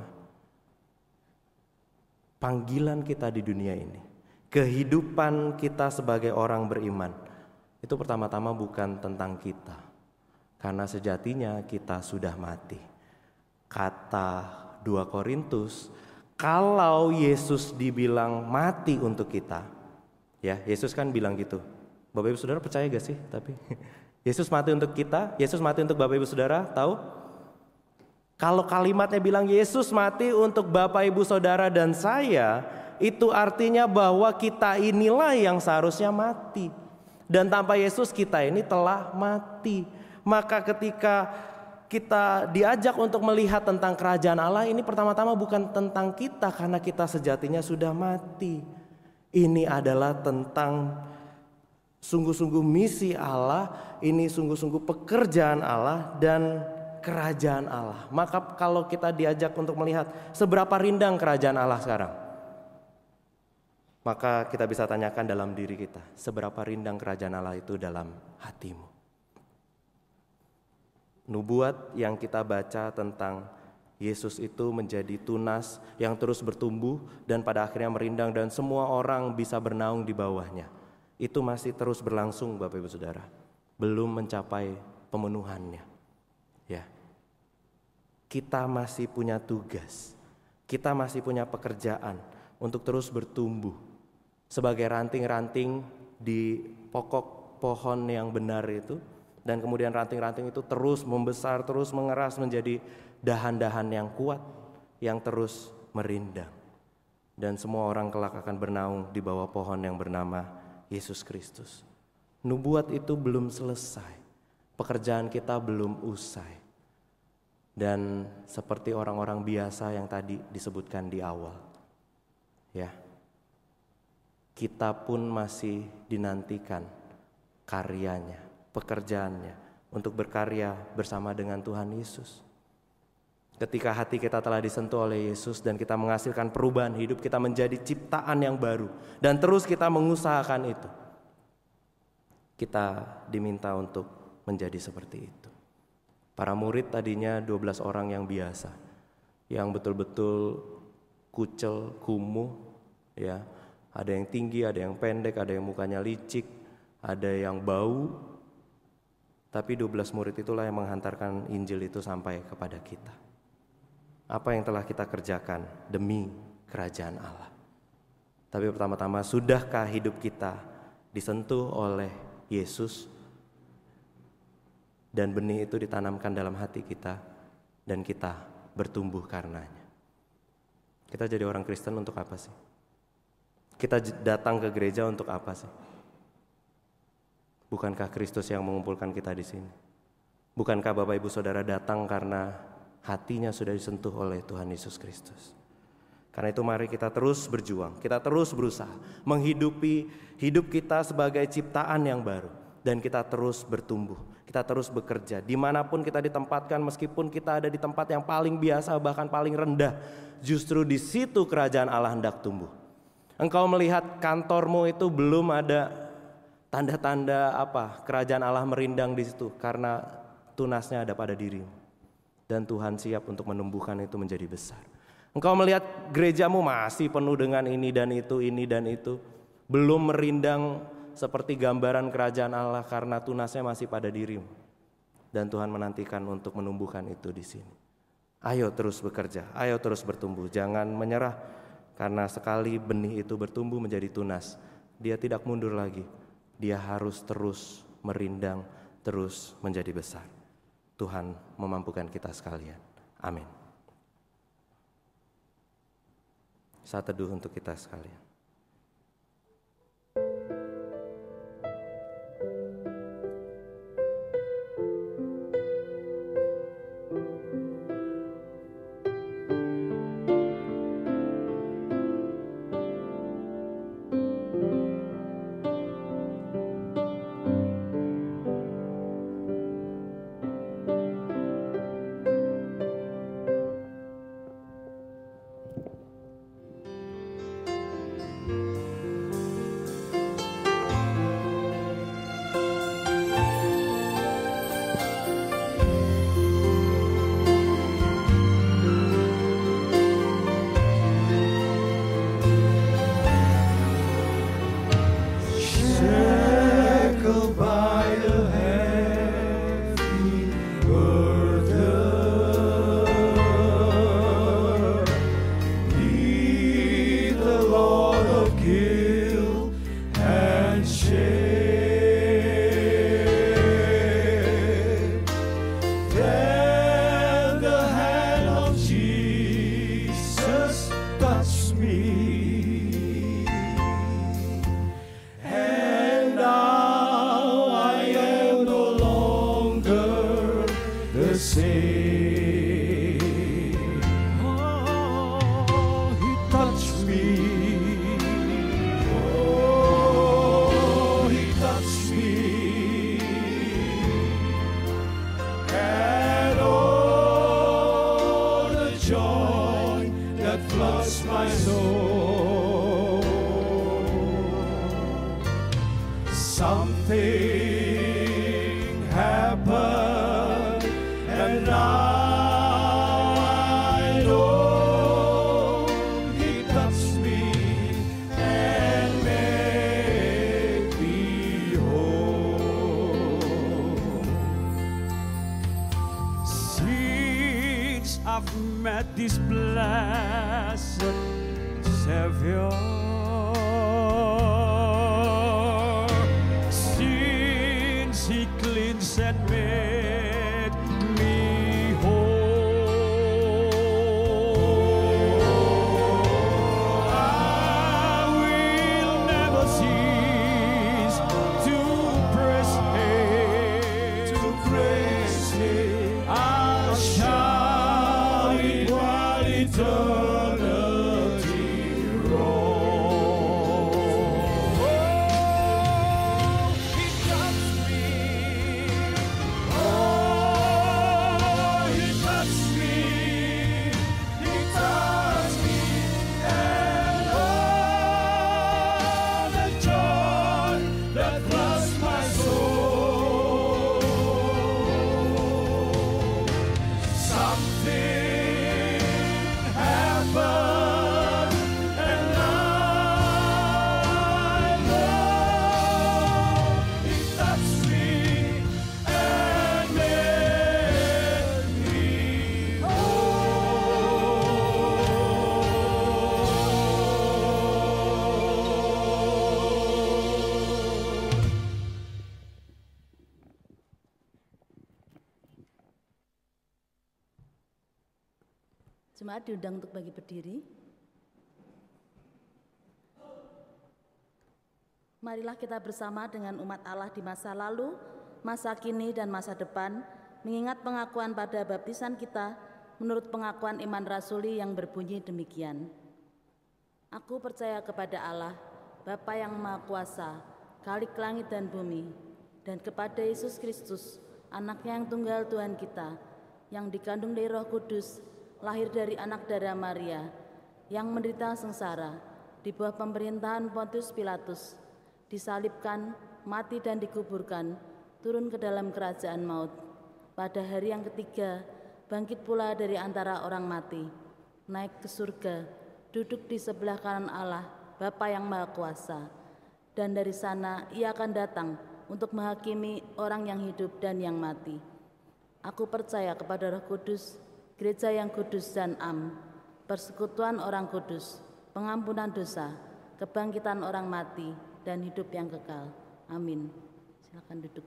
panggilan kita di dunia ini, kehidupan kita sebagai orang beriman, itu pertama-tama bukan tentang kita. Karena sejatinya kita sudah mati. Kata dua Korintus, kalau Yesus dibilang mati untuk kita, ya Yesus kan bilang gitu. Bapak Ibu Saudara percaya gak sih? Tapi Yesus mati untuk kita, Yesus mati untuk Bapak Ibu Saudara, tahu? Kalau kalimatnya bilang Yesus mati untuk Bapak Ibu Saudara dan saya, itu artinya bahwa kita inilah yang seharusnya mati. Dan tanpa Yesus kita ini telah mati. Maka ketika kita diajak untuk melihat tentang kerajaan Allah, ini pertama-tama bukan tentang kita karena kita sejatinya sudah mati. Ini adalah tentang sungguh-sungguh misi Allah, ini sungguh-sungguh pekerjaan Allah dan kerajaan Allah. Maka kalau kita diajak untuk melihat seberapa rindang kerajaan Allah sekarang, maka kita bisa tanyakan dalam diri kita, seberapa rindang kerajaan Allah itu dalam hatimu. Nubuat yang kita baca tentang Yesus itu menjadi tunas yang terus bertumbuh dan pada akhirnya merindang dan semua orang bisa bernaung di bawahnya. Itu masih terus berlangsung Bapak Ibu Saudara. Belum mencapai pemenuhannya. Ya. Kita masih punya tugas. Kita masih punya pekerjaan untuk terus bertumbuh sebagai ranting-ranting di pokok pohon yang benar itu, dan kemudian ranting-ranting itu terus membesar, terus mengeras menjadi dahan-dahan yang kuat yang terus merindang, dan semua orang kelak akan bernaung di bawah pohon yang bernama Yesus Kristus. Nubuat itu belum selesai, pekerjaan kita belum usai, dan seperti orang-orang biasa yang tadi disebutkan di awal, ya. Kita pun masih dinantikan karyanya, pekerjaannya untuk berkarya bersama dengan Tuhan Yesus. Ketika hati kita telah disentuh oleh Yesus dan kita menghasilkan perubahan hidup, kita menjadi ciptaan yang baru dan terus kita mengusahakan itu. Kita diminta untuk menjadi seperti itu. Para murid tadinya dua belas orang yang biasa, yang betul-betul kucel, kumuh, ya. Ada yang tinggi, ada yang pendek, ada yang mukanya licik, ada yang bau. Tapi dua belas murid itulah yang menghantarkan Injil itu sampai kepada kita. Apa yang telah kita kerjakan demi kerajaan Allah. Tapi pertama-tama, sudahkah hidup kita disentuh oleh Yesus dan benih itu ditanamkan dalam hati kita dan kita bertumbuh karenanya. Kita jadi orang Kristen untuk apa sih? Kita datang ke gereja untuk apa sih? Bukankah Kristus yang mengumpulkan kita di sini? Bukankah Bapak Ibu Saudara datang karena hatinya sudah disentuh oleh Tuhan Yesus Kristus? Karena itu mari kita terus berjuang, kita terus berusaha menghidupi hidup kita sebagai ciptaan yang baru. Dan kita terus bertumbuh, kita terus bekerja. Dimanapun kita ditempatkan, meskipun kita ada di tempat yang paling biasa bahkan paling rendah, justru di situ kerajaan Allah hendak tumbuh. Engkau melihat kantormu itu belum ada tanda-tanda apa kerajaan Allah merindang di situ, karena tunasnya ada pada dirimu. Dan Tuhan siap untuk menumbuhkan itu menjadi besar. Engkau melihat gerejamu masih penuh dengan ini dan itu, ini dan itu, belum merindang seperti gambaran kerajaan Allah karena tunasnya masih pada dirimu. Dan Tuhan menantikan untuk menumbuhkan itu di sini. Ayo terus bekerja, ayo terus bertumbuh, jangan menyerah. Karena sekali benih itu bertumbuh menjadi tunas, dia tidak mundur lagi. Dia harus terus merindang, terus menjadi besar. Tuhan memampukan kita sekalian. Amin. Saat teduh untuk kita sekalian. This blessed Savior, since He cleansed and made me whole, I will never cease to praise Him, to praise Him. I shall eternity roll. Oh, He touched me. Oh, He touched me. He touched me. And all the joy that floods my soul. Something Jemaat diundang untuk bagi berdiri. Marilah kita bersama dengan umat Allah di masa lalu, masa kini, dan masa depan mengingat pengakuan pada baptisan kita menurut pengakuan iman rasuli yang berbunyi demikian. Aku percaya kepada Allah, Bapa yang Maha Kuasa, Khalik langit dan bumi, dan kepada Yesus Kristus, Anaknya yang tunggal Tuhan kita, yang dikandung dari Roh Kudus, lahir dari anak darah Maria, yang menderita sengsara, di bawah pemerintahan Pontius Pilatus, disalibkan, mati dan dikuburkan, turun ke dalam kerajaan maut. Pada hari yang ketiga, bangkit pula dari antara orang mati, naik ke surga, duduk di sebelah kanan Allah, Bapa yang Maha Kuasa. Dan dari sana ia akan datang untuk menghakimi orang yang hidup dan yang mati. Aku percaya kepada Roh Kudus, gereja yang kudus dan am, persekutuan orang kudus, pengampunan dosa, kebangkitan orang mati, dan hidup yang kekal. Amin. Silakan duduk.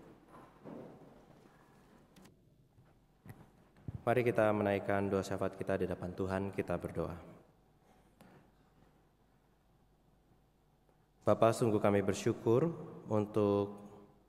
Mari kita menaikkan doa syafaat kita di depan Tuhan, kita berdoa. Bapa, sungguh kami bersyukur untuk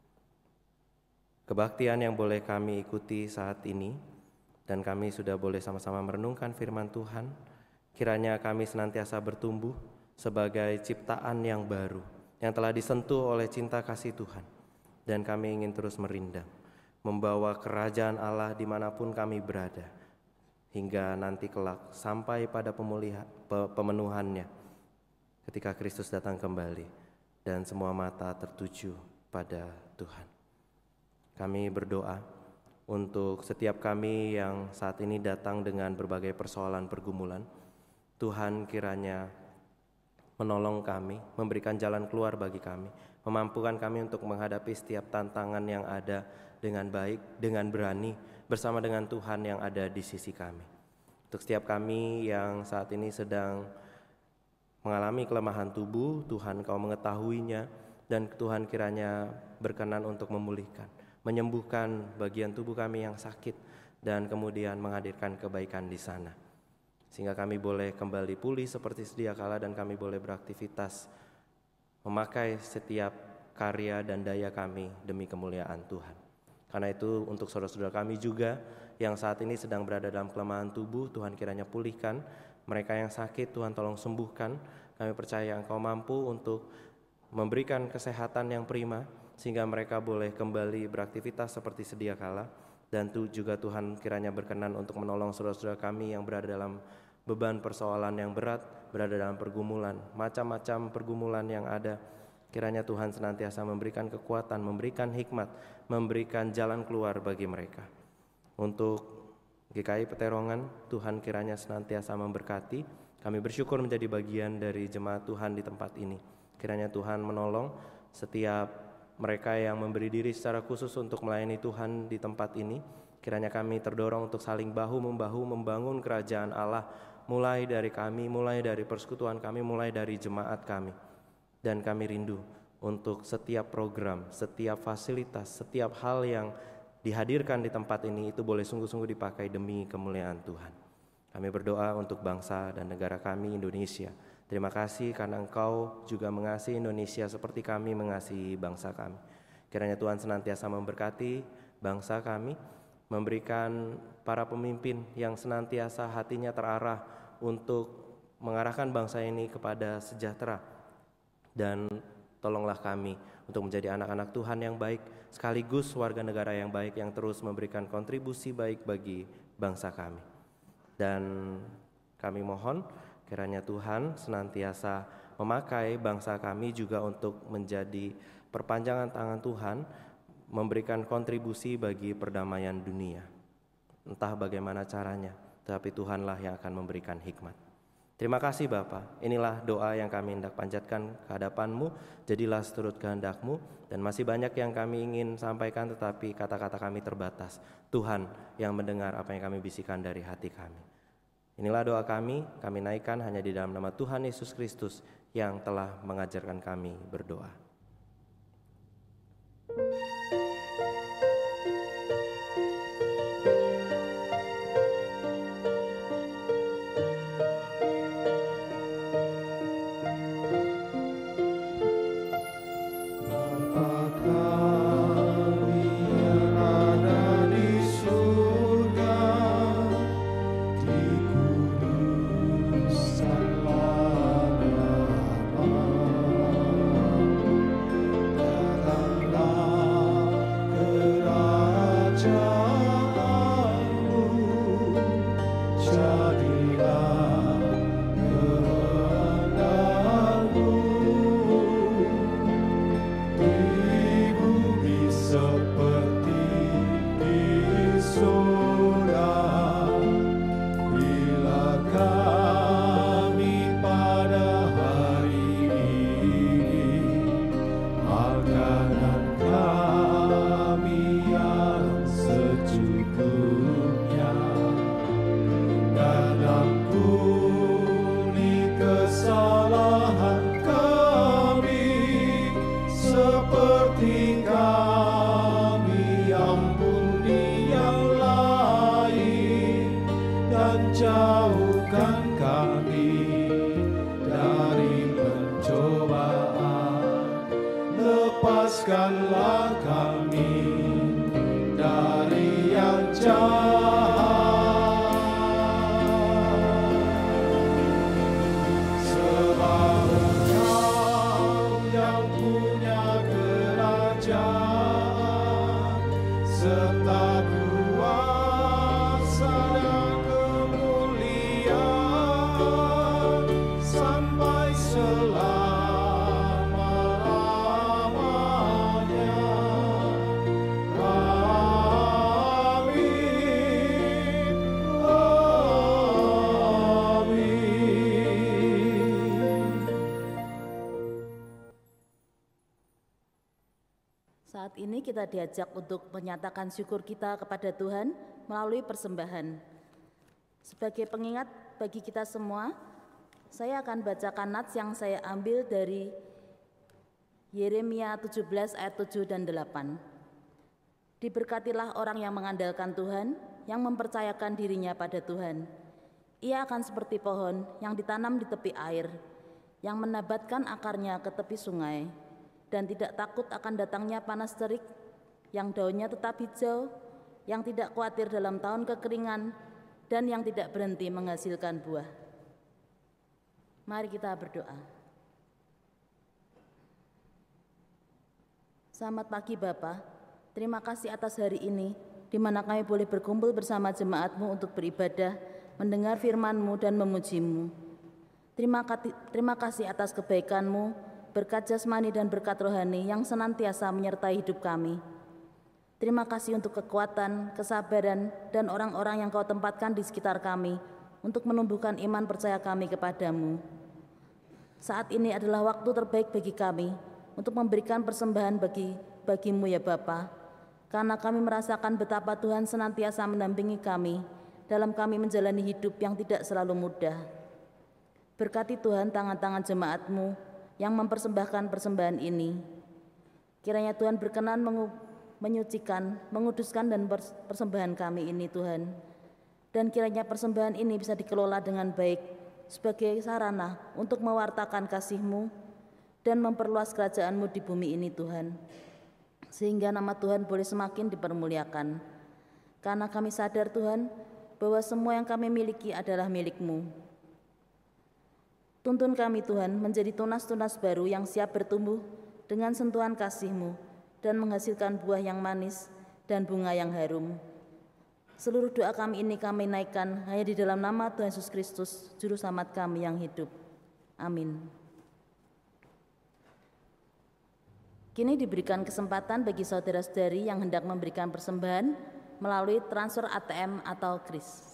kebaktian yang boleh kami ikuti saat ini, dan kami sudah boleh sama-sama merenungkan firman Tuhan. Kiranya kami senantiasa bertumbuh sebagai ciptaan yang baru, yang telah disentuh oleh cinta kasih Tuhan. Dan kami ingin terus merindang, membawa kerajaan Allah dimanapun kami berada, hingga nanti kelak sampai pada pemulihan, pemenuhannya ketika Kristus datang kembali dan semua mata tertuju pada Tuhan. Kami berdoa untuk setiap kami yang saat ini datang dengan berbagai persoalan pergumulan. Tuhan kiranya menolong kami, memberikan jalan keluar bagi kami, memampukan kami untuk menghadapi setiap tantangan yang ada dengan baik, dengan berani, bersama dengan Tuhan yang ada di sisi kami. Untuk setiap kami yang saat ini sedang mengalami kelemahan tubuh, Tuhan Kau mengetahuinya, dan Tuhan kiranya berkenan untuk memulihkan, menyembuhkan bagian tubuh kami yang sakit, dan kemudian menghadirkan kebaikan di sana. Sehingga kami boleh kembali pulih seperti sedia kala, dan kami boleh beraktivitas memakai setiap karya dan daya kami demi kemuliaan Tuhan. Karena itu untuk saudara-saudara kami juga yang saat ini sedang berada dalam kelemahan tubuh, Tuhan kiranya pulihkan. Mereka yang sakit, Tuhan tolong sembuhkan. Kami percaya Engkau mampu untuk memberikan kesehatan yang prima, sehingga mereka boleh kembali beraktivitas seperti sedia kala. Dan tu juga Tuhan kiranya berkenan untuk menolong saudara-saudara kami yang berada dalam beban persoalan yang berat, berada dalam pergumulan, macam-macam pergumulan yang ada. Kiranya Tuhan senantiasa memberikan kekuatan, memberikan hikmat, memberikan jalan keluar bagi mereka. Untuk G K I Peterongan, Tuhan kiranya senantiasa memberkati. Kami bersyukur menjadi bagian dari jemaat Tuhan di tempat ini. Kiranya Tuhan menolong setiap mereka yang memberi diri secara khusus untuk melayani Tuhan di tempat ini. Kiranya kami terdorong untuk saling bahu-membahu membangun kerajaan Allah, mulai dari kami, mulai dari persekutuan kami, mulai dari jemaat kami. Dan kami rindu untuk setiap program, setiap fasilitas, setiap hal yang dihadirkan di tempat ini itu boleh sungguh-sungguh dipakai demi kemuliaan Tuhan. Kami berdoa untuk bangsa dan negara kami, Indonesia. Terima kasih karena Engkau juga mengasihi Indonesia seperti kami mengasihi bangsa kami. Kiranya Tuhan senantiasa memberkati bangsa kami, memberikan para pemimpin yang senantiasa hatinya terarah untuk mengarahkan bangsa ini kepada sejahtera. Dan tolonglah kami untuk menjadi anak-anak Tuhan yang baik, sekaligus warga negara yang baik yang terus memberikan kontribusi baik bagi bangsa kami. Dan kami mohon kiranya Tuhan senantiasa memakai bangsa kami juga untuk menjadi perpanjangan tangan Tuhan, memberikan kontribusi bagi perdamaian dunia. Entah bagaimana caranya, tapi Tuhanlah yang akan memberikan hikmat. Terima kasih Bapa. Inilah doa yang kami hendak panjatkan ke hadapan-Mu. Jadilah seturut kehendak-Mu. Dan masih banyak yang kami ingin sampaikan, tetapi kata-kata kami terbatas. Tuhan yang mendengar apa yang kami bisikan dari hati kami. Inilah doa kami, kami naikkan hanya di dalam nama Tuhan Yesus Kristus yang telah mengajarkan kami berdoa. Bapa kami yang ada di surga, kerajaanmu, jadilah kehendakmu di bumi seperti di surga. Bila kami pada hari ini makanan kami yang secukupnya, dan ampuni kesalahan kami seperti kami ampuni yang lain, dan jauhkan kami dari pencobaan, lepaskanlah kami dari yang jahat. Sebab Engkau yang punya kerajaan serta kuasa dan kemuliaan sampai selama-lamanya. Amin. Amin. Saat ini kita diajak untuk menyatakan syukur kita kepada Tuhan melalui persembahan. Sebagai pengingat bagi kita semua, saya akan bacakan nats yang saya ambil dari Yeremia tujuh belas ayat tujuh dan delapan. Diberkatilah orang yang mengandalkan Tuhan, yang mempercayakan dirinya pada Tuhan. Ia akan seperti pohon yang ditanam di tepi air, yang menabatkan akarnya ke tepi sungai, dan tidak takut akan datangnya panas terik, yang daunnya tetap hijau, yang tidak khawatir dalam tahun kekeringan, dan yang tidak berhenti menghasilkan buah. Mari kita berdoa. Selamat pagi Bapa, terima kasih atas hari ini, di mana kami boleh berkumpul bersama jemaat-Mu untuk beribadah, mendengar firman-Mu dan memuji-Mu. Terima, terima kasih atas kebaikan-Mu, berkat jasmani dan berkat rohani yang senantiasa menyertai hidup kami. Terima kasih untuk kekuatan, kesabaran, dan orang-orang yang Kau tempatkan di sekitar kami untuk menumbuhkan iman percaya kami kepadamu. Saat ini adalah waktu terbaik bagi kami untuk memberikan persembahan bagi bagimu ya Bapa, karena kami merasakan betapa Tuhan senantiasa mendampingi kami dalam kami menjalani hidup yang tidak selalu mudah. Berkati Tuhan tangan-tangan jemaat-Mu yang mempersembahkan persembahan ini. Kiranya Tuhan berkenan mengu- menyucikan, menguduskan dan persembahan kami ini Tuhan. Dan kiranya persembahan ini bisa dikelola dengan baik sebagai sarana untuk mewartakan kasih-Mu dan memperluas kerajaan-Mu di bumi ini Tuhan. Sehingga nama Tuhan boleh semakin dipermuliakan. Karena kami sadar Tuhan bahwa semua yang kami miliki adalah milik-Mu. Tuntun kami Tuhan menjadi tunas-tunas baru yang siap bertumbuh dengan sentuhan kasih-Mu dan menghasilkan buah yang manis dan bunga yang harum. Seluruh doa kami ini kami naikkan hanya di dalam nama Tuhan Yesus Kristus, Juru Selamat kami yang hidup. Amin. Kini diberikan kesempatan bagi saudara-saudari yang hendak memberikan persembahan melalui transfer A T M atau kris.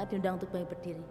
Jemaat diundang untuk baik berdiri.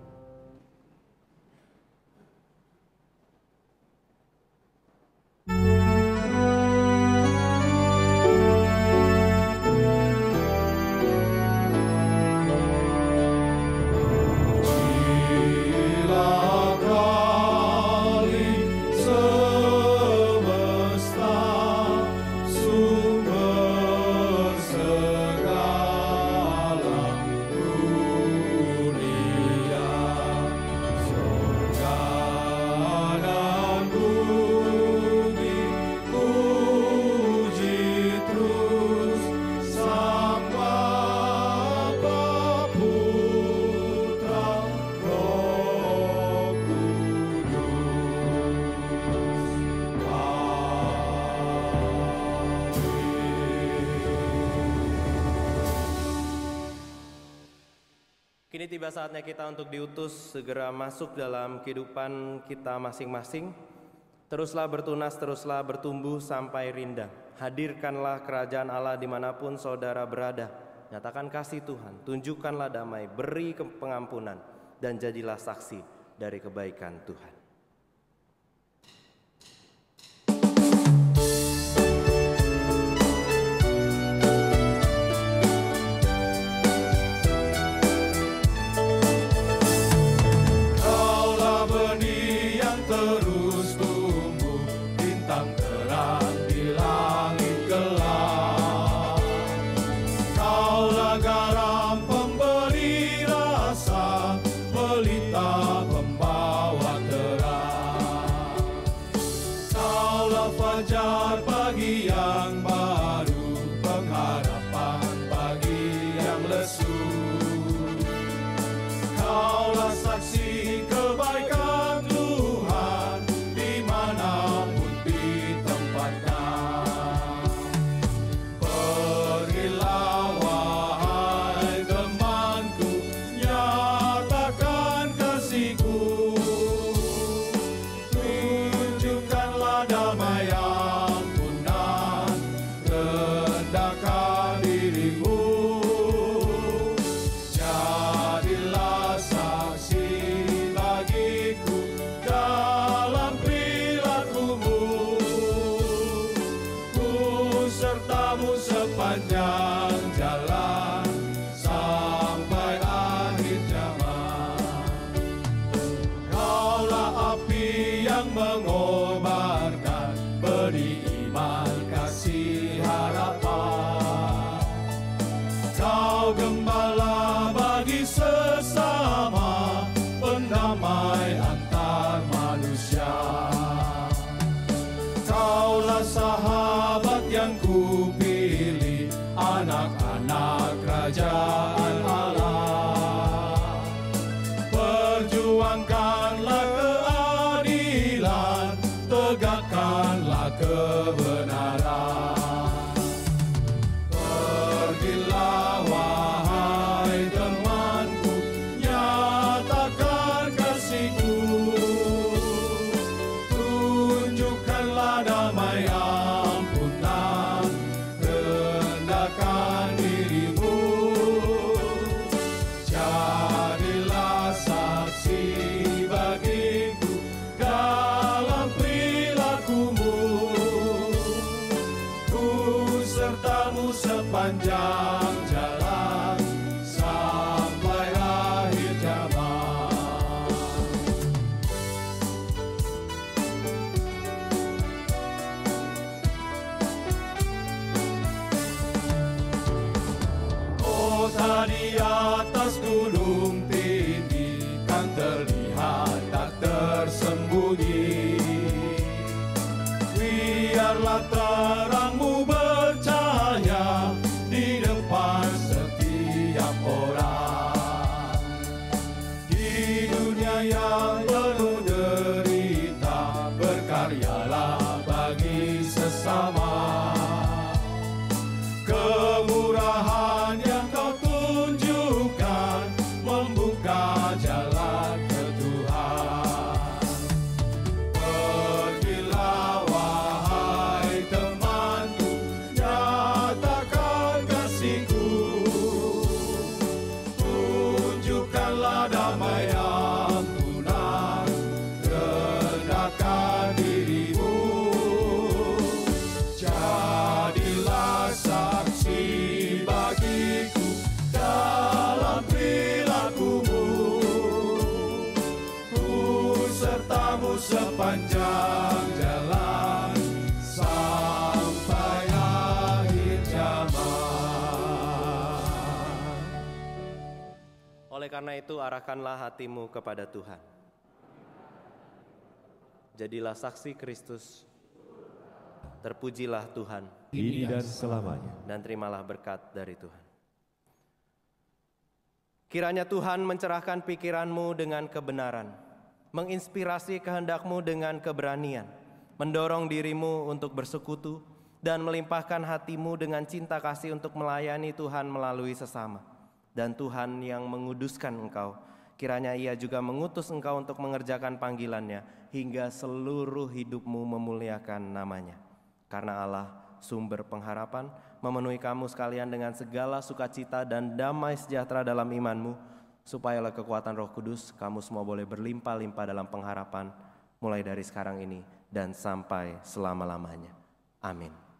Kini tiba saatnya kita untuk diutus segera masuk dalam kehidupan kita masing-masing. Teruslah bertunas, teruslah bertumbuh sampai rindang. Hadirkanlah kerajaan Allah dimanapun saudara berada. Nyatakan kasih Tuhan, tunjukkanlah damai, beri pengampunan, dan jadilah saksi dari kebaikan Tuhan. Tunjukkanlah damai yang sepanjang jalan sampai akhir zaman. Oleh karena itu, arahkanlah hatimu kepada Tuhan. Jadilah saksi Kristus. Terpujilah Tuhan. Kini dan selamanya. Dan terimalah berkat dari Tuhan. Kiranya Tuhan mencerahkan pikiranmu dengan kebenaran, menginspirasi kehendakmu dengan keberanian, mendorong dirimu untuk bersekutu, dan melimpahkan hatimu dengan cinta kasih untuk melayani Tuhan melalui sesama. Dan Tuhan yang menguduskan engkau, kiranya Ia juga mengutus engkau untuk mengerjakan panggilannya, hingga seluruh hidupmu memuliakan namanya. Karena Allah, sumber pengharapan, memenuhi kamu sekalian dengan segala sukacita dan damai sejahtera dalam imanmu, supaya oleh kekuatan Roh Kudus kamu semua boleh berlimpah-limpah dalam pengharapan, mulai dari sekarang ini dan sampai selama-lamanya. Amin.